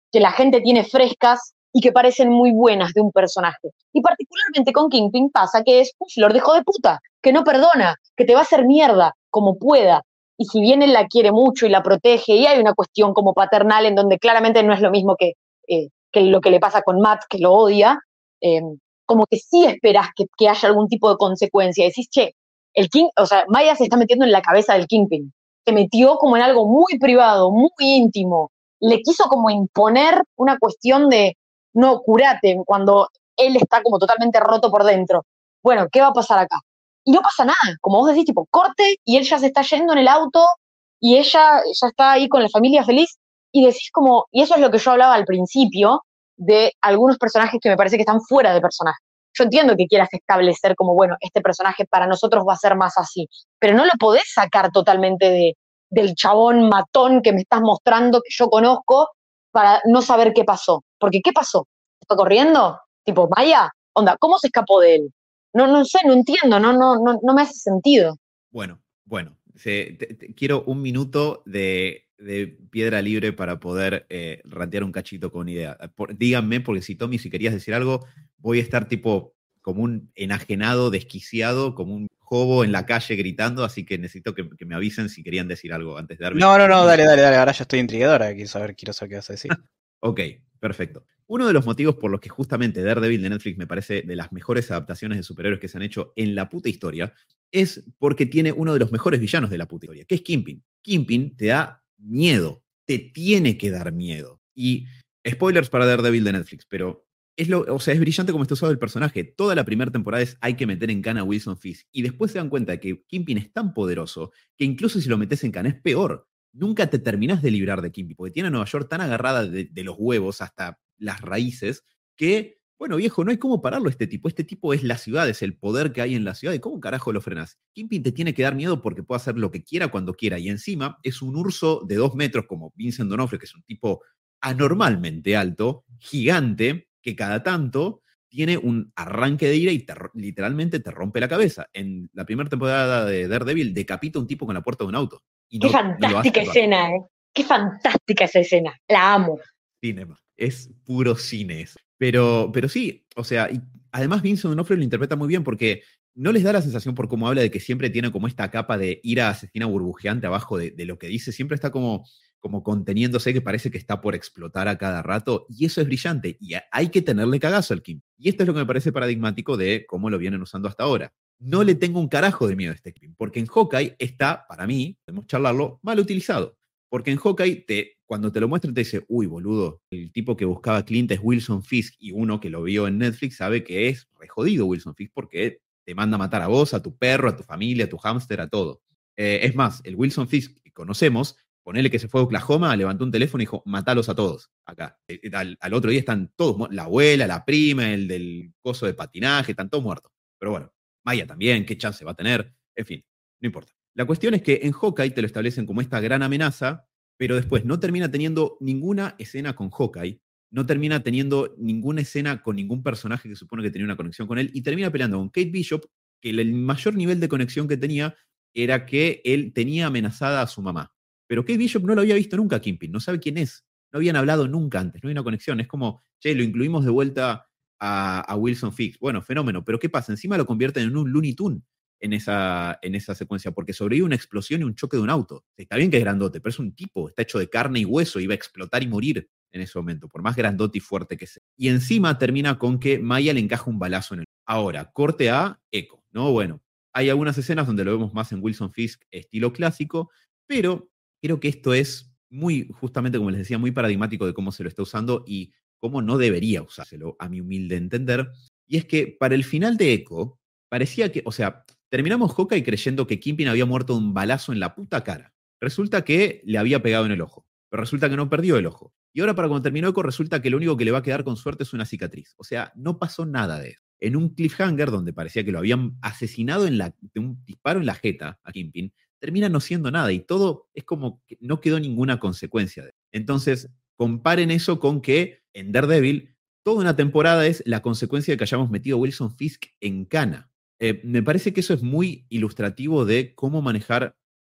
que la gente tiene frescas y que parecen muy buenas de un personaje. Y particularmente con Kingpin pasa que es un flor de hijo de puta, que no perdona, que te va a hacer mierda como pueda. Y si bien él la quiere mucho y la protege, y hay una cuestión como paternal en donde claramente no es lo mismo que, eh, que lo que le pasa con Matt, que lo odia, eh, como que sí esperás que, que haya algún tipo de consecuencia. Decís, che, el King, o sea, Maya se está metiendo en la cabeza del Kingpin. Se metió como en algo muy privado, muy íntimo. Le quiso como imponer una cuestión de, no, curate, cuando él está como totalmente roto por dentro. Bueno, ¿qué va a pasar acá? Y no pasa nada, como vos decís, tipo, corte, y él ya se está yendo en el auto, y ella ya está ahí con la familia feliz, y decís como, y eso es lo que yo hablaba al principio, de algunos personajes que me parece que están fuera de personaje. Yo entiendo que quieras establecer como, bueno, este personaje para nosotros va a ser más así, pero no lo podés sacar totalmente de, del chabón matón que me estás mostrando, que yo conozco, para no saber qué pasó. Porque, ¿qué pasó? ¿Está corriendo? Tipo, Maya, onda, ¿cómo se escapó de él? No, no sé, no entiendo, no, no, no, no me hace sentido. Bueno, bueno, se, te, te, quiero un minuto de, de piedra libre para poder eh, rantear un cachito con idea. Por, díganme, porque si Tommy, si querías decir algo, voy a estar tipo como un enajenado, desquiciado, como un jobo en la calle gritando, así que necesito que, que me avisen si querían decir algo antes de darme. No, no, no, dale, dale, dale, ahora ya estoy intrigadora, quiero saber, quiero saber qué vas a decir. Ok, perfecto. Uno de los motivos por los que justamente Daredevil de Netflix me parece de las mejores adaptaciones de superhéroes que se han hecho en la puta historia es porque tiene uno de los mejores villanos de la puta historia, que es Kingpin. Kingpin te da miedo, te tiene que dar miedo. Y spoilers para Daredevil de Netflix, pero es, lo, o sea, es brillante como está usado el personaje. Toda la primera temporada es hay que meter en cana a Wilson Fisk. Y después se dan cuenta de que Kingpin es tan poderoso que incluso si lo metes en cana es peor. Nunca te terminás de librar de Kingpin, porque tiene a Nueva York tan agarrada de, de los huevos hasta las raíces que, bueno, viejo, no hay cómo pararlo este tipo. Este tipo es la ciudad, es el poder que hay en la ciudad. ¿Y cómo carajo lo frenás? Kingpin te tiene que dar miedo porque puede hacer lo que quiera cuando quiera. Y encima es un urso de dos metros como Vincent D'Onofrio, que es un tipo anormalmente alto, gigante, que cada tanto tiene un arranque de ira y te, literalmente te rompe la cabeza. En la primera temporada de Daredevil decapita a un tipo con la puerta de un auto. Y Qué no, fantástica no escena, ¿eh? Qué fantástica esa escena. La amo. Cinema. Es puro cine eso. Pero, pero sí, o sea, y además Vincent D'Onofrio lo interpreta muy bien porque no les da la sensación por cómo habla de que siempre tiene como esta capa de ira asesina burbujeante abajo de, de lo que dice. Siempre está como, como conteniéndose, que parece que está por explotar a cada rato. Y eso es brillante. Y hay que tenerle cagazo al Kim. Y esto es lo que me parece paradigmático de cómo lo vienen usando hasta ahora. No le tengo un carajo de miedo a este Kim, porque en Hawkeye está, para mí, podemos charlarlo, mal utilizado. Porque en Hawkeye, te, cuando te lo muestran, te dice, uy, boludo, el tipo que buscaba a Clint es Wilson Fisk, y uno que lo vio en Netflix sabe que es re jodido Wilson Fisk porque te manda a matar a vos, a tu perro, a tu familia, a tu hámster, a todo. Eh, es más, el Wilson Fisk que conocemos, ponele que se fue a Oklahoma, levantó un teléfono y dijo, matalos a todos acá. Al, al otro día están todos, la abuela, la prima, el del coso de patinaje, están todos muertos. Pero bueno, Maya también, qué chance va a tener, en fin, no importa. La cuestión es que en Hawkeye te lo establecen como esta gran amenaza, pero después no termina teniendo ninguna escena con Hawkeye, no termina teniendo ninguna escena con ningún personaje que supone que tenía una conexión con él, y termina peleando con Kate Bishop, que el mayor nivel de conexión que tenía era que él tenía amenazada a su mamá. Pero Kate Bishop no lo había visto nunca a Kingpin, no sabe quién es, no habían hablado nunca antes, no hay una conexión. Es como, che, lo incluimos de vuelta a, a Wilson Fisk. Bueno, fenómeno, pero ¿qué pasa? Encima lo convierten en un Looney Tunes en esa, en esa secuencia, porque sobrevive una explosión y un choque de un auto. Está bien que es grandote, pero es un tipo, está hecho de carne y hueso, iba a explotar y morir en ese momento, por más grandote y fuerte que sea. Y encima termina con que Maya le encaja un balazo en el... Ahora, corte a Echo, ¿no? Bueno, hay algunas escenas donde lo vemos más en Wilson Fisk, estilo clásico, pero creo que esto es muy, justamente como les decía, muy paradigmático de cómo se lo está usando y cómo no debería usárselo, a mi humilde entender. Y es que para el final de Echo, parecía que, o sea, terminamos Hawkeye creyendo que Kingpin había muerto de un balazo en la puta cara. Resulta que le había pegado en el ojo, pero resulta que no perdió el ojo. Y ahora para cuando terminó Echo resulta que lo único que le va a quedar con suerte es una cicatriz. O sea, no pasó nada de eso. En un cliffhanger donde parecía que lo habían asesinado en la, de un disparo en la jeta a Kingpin, termina no siendo nada y todo es como que no quedó ninguna consecuencia de eso. Entonces, comparen eso con que en Daredevil toda una temporada es la consecuencia de que hayamos metido a Wilson Fisk en cana. Eh, me parece que eso es muy ilustrativo de cómo manejar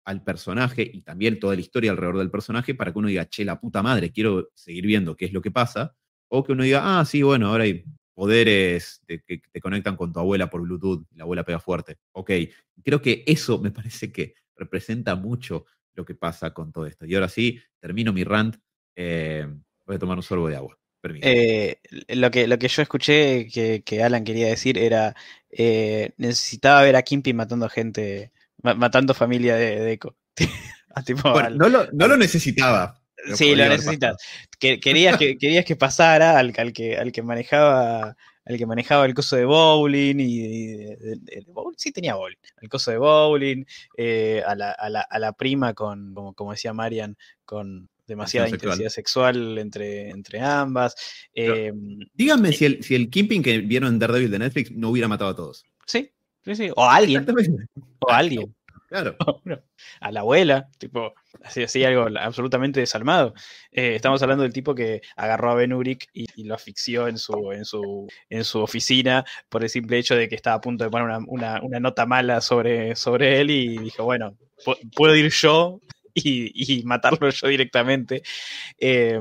al personaje y también toda la historia alrededor del personaje para que uno diga, che, la puta madre, quiero seguir viendo qué es lo que pasa, o que uno diga, ah, sí, bueno, ahora hay poderes de, que te conectan con tu abuela por Bluetooth, y la abuela pega fuerte. Ok, creo que eso me parece que representa mucho lo que pasa con todo esto. Y ahora sí, termino mi rant, eh, voy a tomar un sorbo de agua. Permiso. Eh, lo, que, lo que yo escuché que, que Alan quería decir era, eh, necesitaba ver a Kingpin matando gente, ma- matando familia de, de Echo. A tipo, Bueno, al- no lo, no al- lo necesitaba. Pero sí, podía lo haber necesitas. pasado. Que, querías que querías que pasara al, al que al que manejaba al que manejaba el coso de bowling y, y de, de- de bowling, sí tenía bowling, el coso de bowling, eh, a, la, a, la, a la prima con, como, como decía Marian, con demasiada Tensión sexual. intensidad sexual entre, entre ambas. Pero, Eh, díganme eh, si el, si el Kingpin que vieron en Daredevil de Netflix no hubiera matado a todos. sí, sí, sí, o a alguien, Exactamente. o a alguien. Claro. No, a la abuela, tipo, así, así algo absolutamente desalmado. Eh, estamos hablando del tipo que agarró a Ben Urich y, y lo asfixió en su, en, su, en su oficina por el simple hecho de que estaba a punto de poner una, una, una nota mala sobre, sobre él y dijo, bueno, pu- puedo ir yo y, y matarlo yo directamente. Eh,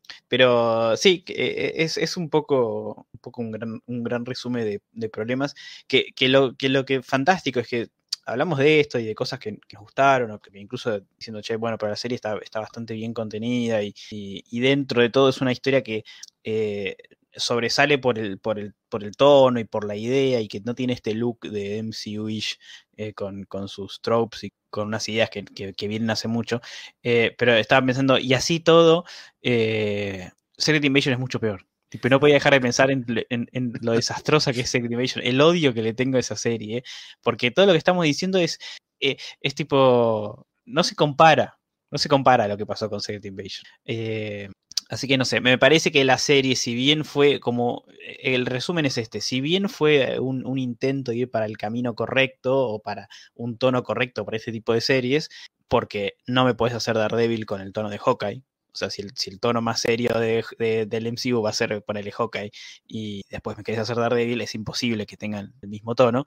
pero sí, que, eh, es, es un poco, un, poco un, gran, un gran resumen de, de problemas, que, que, lo, que lo que fantástico es que hablamos de esto y de cosas que, que nos gustaron, o que incluso diciendo, che, bueno, pero la serie está, está bastante bien contenida y, y, y dentro de todo es una historia que eh, sobresale por el, por, el, por el tono y por la idea y que no tiene este look de M C U-ish eh, con, con sus tropes y con unas ideas que, que, que vienen hace mucho. Eh, pero estaba pensando, y así todo, eh, Secret Invasion es mucho peor. Tipo, no podía dejar de pensar en, en, en lo desastrosa que es Secret Invasion, el odio que le tengo a esa serie, ¿eh? Porque todo lo que estamos diciendo es, eh, es tipo, no se compara, no se compara a lo que pasó con Secret Invasion. Eh, así que no sé, me parece que la serie, si bien fue como, el resumen es este, si bien fue un, un intento de ir para el camino correcto o para un tono correcto para ese tipo de series, porque no me puedes hacer Daredevil con el tono de Hawkeye. O sea, si el, si el tono más serio de, de, del M C U va a ser ponerle Hawkeye y después me querés hacer Daredevil, es imposible que tengan el mismo tono.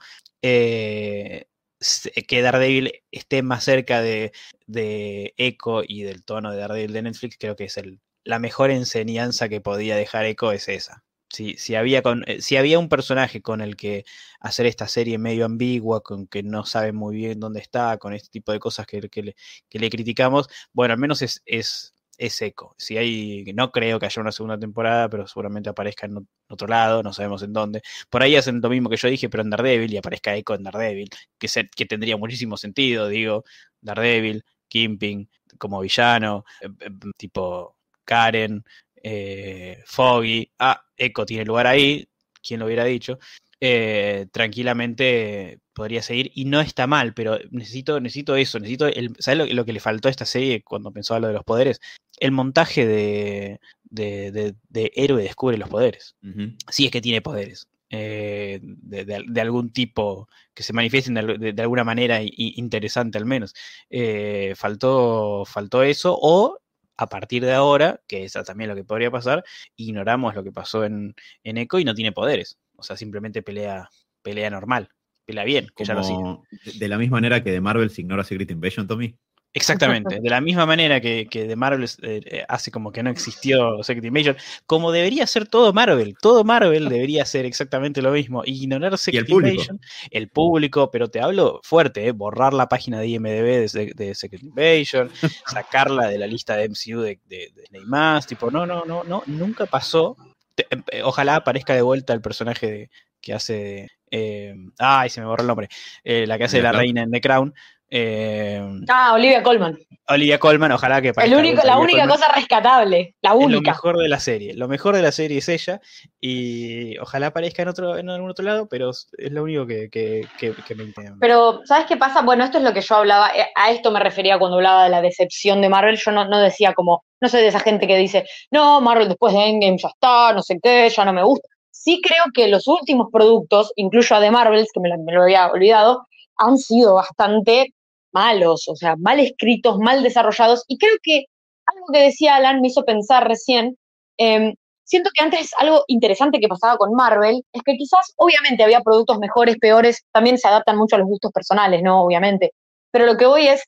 Eh, que Daredevil esté más cerca de, de Echo y del tono de Daredevil de Netflix, creo que es el, la mejor enseñanza que podía dejar Echo es esa. Si, si, había con, si había un personaje con el que hacer esta serie medio ambigua, con que no sabe muy bien dónde está, con este tipo de cosas que, que, le, que le criticamos, bueno, al menos es, es, es Echo. Si hay, no creo que haya una segunda temporada, pero seguramente aparezca en otro lado, no sabemos en dónde. Por ahí hacen lo mismo que yo dije, pero en Daredevil, y aparezca Echo en Daredevil, que, se, que tendría muchísimo sentido, digo, Daredevil, Kingpin como villano, eh, eh, tipo Karen, eh, Foggy, ah, Echo tiene lugar ahí, ¿quién lo hubiera dicho? Eh, tranquilamente podría seguir y no está mal, pero necesito, necesito eso, necesito el, ¿sabes lo, lo que le faltó a esta serie cuando pensó a lo de los poderes? El montaje de, de, de, de héroe descubre los poderes. Uh-huh. Si es que tiene poderes. Eh, de, de, de algún tipo que se manifiesten de, de, de alguna manera y, y interesante al menos. Eh, faltó, faltó eso, o a partir de ahora, que es también lo que podría pasar, ignoramos lo que pasó en, en Echo y no tiene poderes. O sea, simplemente pelea, pelea normal, pelea bien, que Como ya lo hacía. De la misma manera que de Marvel se ignora Secret Invasion, Tommy. Exactamente, de la misma manera que, que de Marvel eh, hace como que no existió Secret Invasion, como debería ser todo Marvel, todo Marvel debería ser exactamente lo mismo, ignorar Secret Invasion, el público, pero te hablo fuerte, eh, borrar la página de I M D B de, de Secret Invasion, sacarla de la lista de M C U de, de, de Neymar, tipo, no, no, no, no, nunca pasó. Te, eh, ojalá aparezca de vuelta el personaje de, que hace, eh, ay, se me borró el nombre, eh, la que hace la reina en The Crown. Eh, ah, Olivia Colman. Olivia Colman, ojalá que el único, La única Colman. Cosa rescatable, la única. Es lo mejor de la serie. Lo mejor de la serie es ella y ojalá aparezca en otro en algún otro lado, pero es lo único que, que, que, que me interesa. Pero, ¿sabes qué pasa? Bueno, esto es lo que yo hablaba, a esto me refería cuando hablaba de la decepción de Marvel. Yo no, no decía como, no soy de esa gente que dice, no, Marvel después de Endgame ya está, no sé qué, ya no me gusta. Sí creo que los últimos productos, incluyo a The Marvels, que me lo, me lo había olvidado, han sido bastante malos, o sea, mal escritos, mal desarrollados, y creo que algo que decía Alan me hizo pensar recién, eh, siento que antes algo interesante que pasaba con Marvel es que quizás, obviamente, había productos mejores, peores, también se adaptan mucho a los gustos personales, ¿no? Obviamente, pero lo que voy es,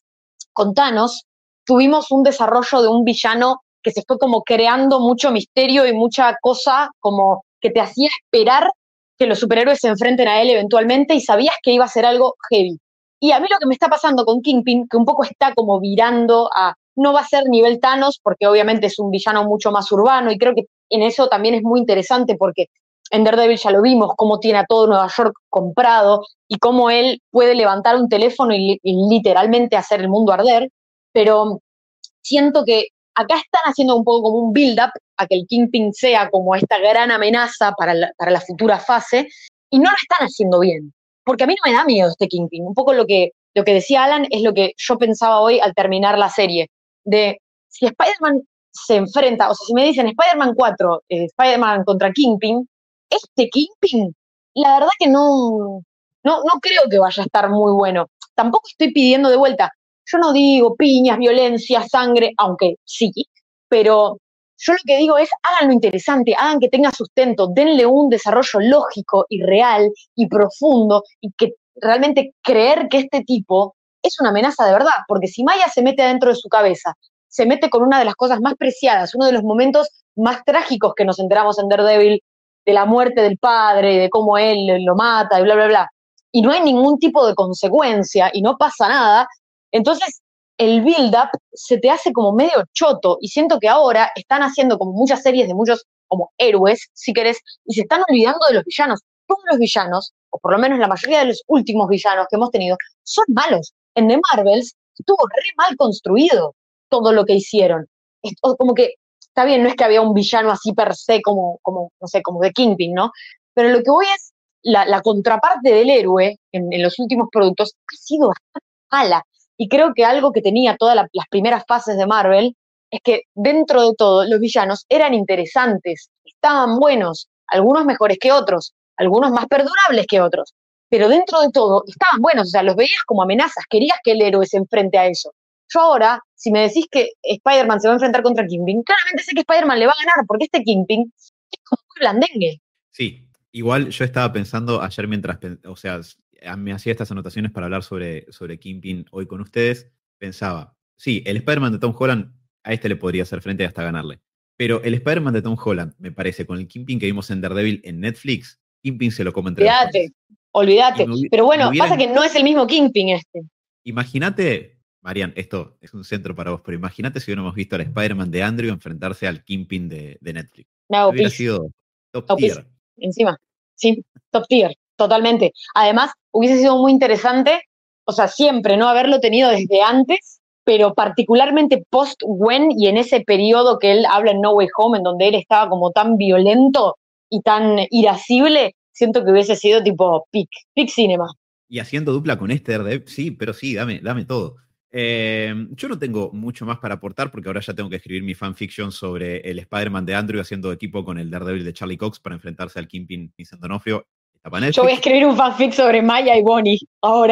con Thanos tuvimos un desarrollo de un villano que se fue como creando mucho misterio y mucha cosa como que te hacía esperar que los superhéroes se enfrenten a él eventualmente y sabías que iba a ser algo heavy. Y a mí lo que me está pasando con Kingpin, que un poco está como virando a, no va a ser nivel Thanos, porque obviamente es un villano mucho más urbano, y creo que en eso también es muy interesante, porque en Daredevil ya lo vimos, cómo tiene a todo Nueva York comprado, y cómo él puede levantar un teléfono y, y literalmente hacer el mundo arder, pero siento que acá están haciendo un poco como un build-up a que el Kingpin sea como esta gran amenaza para la, para la futura fase, y no lo están haciendo bien. Porque a mí no me da miedo este Kingpin. Un poco lo que, lo que decía Alan es lo que yo pensaba hoy al terminar la serie. De si Spider-Man se enfrenta, o sea, si me dicen Spider-Man cuatro, eh, Spider-Man contra Kingpin, este Kingpin, la verdad que no, no, no creo que vaya a estar muy bueno. Tampoco estoy pidiendo de vuelta. Yo no digo piñas, violencia, sangre, aunque sí, pero yo lo que digo es, háganlo interesante, hagan que tenga sustento, denle un desarrollo lógico y real y profundo y que realmente creer que este tipo es una amenaza de verdad, porque si Maya se mete adentro de su cabeza, se mete con una de las cosas más preciadas, uno de los momentos más trágicos que nos enteramos en Daredevil, de la muerte del padre, de cómo él lo mata y bla, bla, bla, y no hay ningún tipo de consecuencia y no pasa nada, entonces el build-up se te hace como medio choto y siento que ahora están haciendo como muchas series de muchos como héroes, si querés, y se están olvidando de los villanos. Todos los villanos, o por lo menos la mayoría de los últimos villanos que hemos tenido, son malos. En The Marvels estuvo re mal construido todo lo que hicieron. Esto, como que, está bien, no es que había un villano así per se como, como no sé, como de Kingpin, ¿no? Pero lo que voy es, la, la contraparte del héroe en, en los últimos productos ha sido bastante mala. Y creo que algo que tenía todas la, las primeras fases de Marvel es que dentro de todo los villanos eran interesantes, estaban buenos, algunos mejores que otros, algunos más perdurables que otros, pero dentro de todo estaban buenos, o sea, los veías como amenazas, querías que el héroe se enfrente a eso. Yo ahora, si me decís que Spider-Man se va a enfrentar contra Kingpin, claramente sé que Spider-Man le va a ganar, porque este Kingpin es como muy blandengue. Sí, igual yo estaba pensando ayer mientras, o sea, me hacía estas anotaciones para hablar sobre, sobre Kingpin hoy con ustedes, pensaba, sí, el Spider-Man de Tom Holland a este le podría hacer frente y hasta ganarle. Pero el Spider-Man de Tom Holland, me parece, con el Kingpin que vimos en Daredevil en Netflix, Kingpin se lo come entre Olvídate, los pares. olvídate. Pero bueno, hubieran, pasa que no es el mismo Kingpin este. Imagínate, Marian, esto es un centro para vos, pero imagínate si hubiéramos visto al Spider-Man de Andrew enfrentarse al Kingpin de, de Netflix. No, Hubiera peace. sido top No, tier. peace. Encima, sí, top tier, totalmente. Además, hubiese sido muy interesante, o sea, siempre, ¿no? Haberlo tenido desde antes, pero particularmente post-Gwen y en ese periodo que él habla en No Way Home, en donde él estaba como tan violento y tan irascible, siento que hubiese sido tipo peak, peak cinema. Y haciendo dupla con este Daredevil, sí, pero sí, dame, dame todo. Eh, yo no tengo mucho más para aportar porque ahora ya tengo que escribir mi fanfiction sobre el Spider-Man de Andrew haciendo equipo con el Daredevil de Charlie Cox para enfrentarse al Kingpin Vincent D'Onofrio. Yo voy a escribir un fanfic sobre Maya y Bonnie ahora.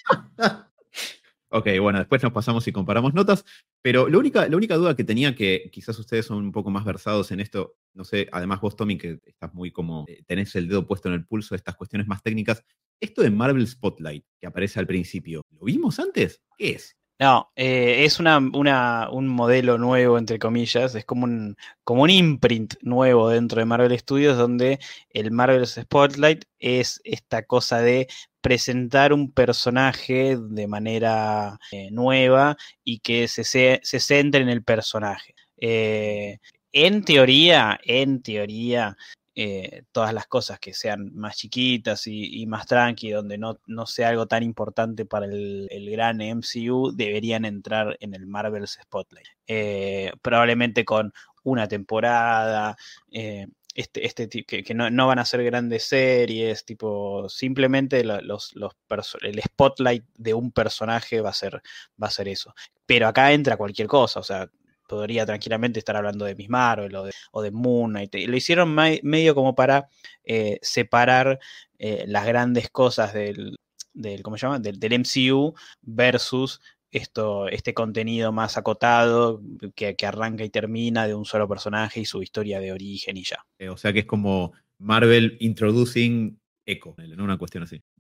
Ok, bueno, después nos pasamos y comparamos notas, pero la única, la única duda que tenía, que quizás ustedes son un poco más versados en esto, no sé, además vos, Tommy, que estás muy como, eh, tenés el dedo puesto en el pulso de estas cuestiones más técnicas, esto de Marvel Spotlight, que aparece al principio, ¿lo vimos antes? ¿Qué es? No, eh, es una, una, un modelo nuevo, entre comillas, es como un, como un imprint nuevo dentro de Marvel Studios, donde el Marvel Spotlight es esta cosa de presentar un personaje de manera eh, nueva y que se, se, se centre en el personaje. Eh, en teoría, en teoría, Eh, todas las cosas que sean más chiquitas y, y más tranqui, donde no, no sea algo tan importante para el, el gran M C U, deberían entrar en el Marvel's Spotlight. Eh, probablemente con una temporada, eh, este, este que, que no, no van a ser grandes series, tipo, simplemente los, los, los el spotlight de un personaje va a ser, va a ser eso. Pero acá entra cualquier cosa, o sea, podría tranquilamente estar hablando de Miss Marvel o de, o de Moon Knight. Lo hicieron me, medio como para eh, separar eh, las grandes cosas del, del, ¿cómo se llama? Del, del M C U versus esto, este contenido más acotado que, que arranca y termina de un solo personaje y su historia de origen y ya. Eh, o sea que es como Marvel introducing Echo, en una cuestión así. Bien.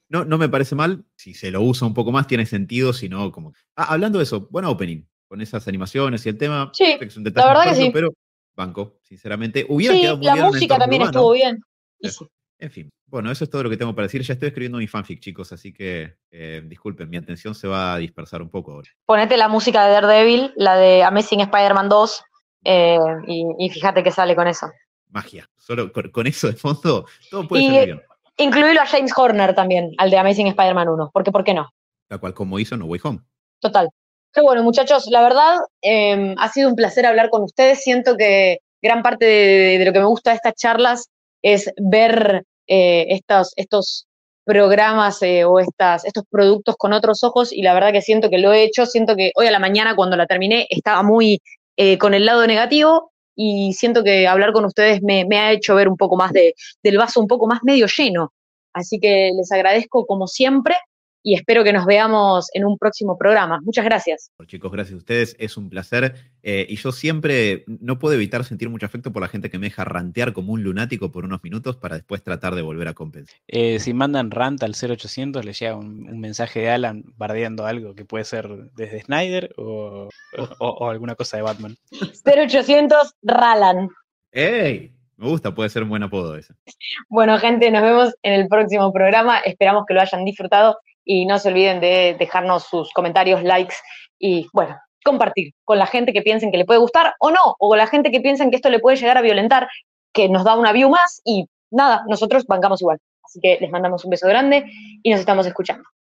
no, no me parece mal. Si se lo usa un poco más, tiene sentido. Si no, como. Ah, hablando de eso, buen opening. Con esas animaciones y el tema. Sí, Sé que es un detalle la verdad que corto, sí. pero banco, sinceramente. Hubiera Sí, quedado muy la bien en un música entorno también urbano. estuvo bien. Y Sí. sí. En fin, bueno, eso es todo lo que tengo para decir. Ya estoy escribiendo mi fanfic, chicos, así que eh, disculpen, mi atención se va a dispersar un poco ahora. Ponete la música de Daredevil, la de Amazing Spider-Man dos, eh, y, y fíjate que sale con eso. Magia, solo con, con eso de fondo, todo puede Y salir bien. incluirlo a James Horner también, al de Amazing Spider-Man uno, porque ¿por qué no? La cual, como hizo No Way Home. Total. Qué bueno, muchachos, la verdad, eh, ha sido un placer hablar con ustedes. Siento que gran parte de, de lo que me gusta de estas charlas es ver eh, estos, estos programas eh, o estas, estos productos con otros ojos, y la verdad que siento que lo he hecho. Siento que hoy a la mañana, cuando la terminé, estaba muy eh, con el lado negativo, y siento que hablar con ustedes me, me ha hecho ver un poco más de, del vaso un poco más medio lleno. Así que les agradezco como siempre y espero que nos veamos en un próximo programa. Muchas gracias. Chicos, gracias a ustedes, es un placer. Eh, y yo siempre no puedo evitar sentir mucho afecto por la gente que me deja rantear como un lunático por unos minutos para después tratar de volver a compensar. Eh, si mandan rant al cero ochocientos, les llega un, un mensaje de Alan bardeando algo que puede ser desde Snyder o, o, o alguna cosa de Batman. cero ochocientos Ralan. ¡Ey! Me gusta, puede ser un buen apodo ese. Bueno, gente, nos vemos en el próximo programa. Esperamos que lo hayan disfrutado y no se olviden de dejarnos sus comentarios, likes y, bueno, compartir con la gente que piensen que le puede gustar o no, o con la gente que piensen que esto le puede llegar a violentar, que nos da una view más y nada, nosotros bancamos igual. Así que les mandamos un beso grande y nos estamos escuchando.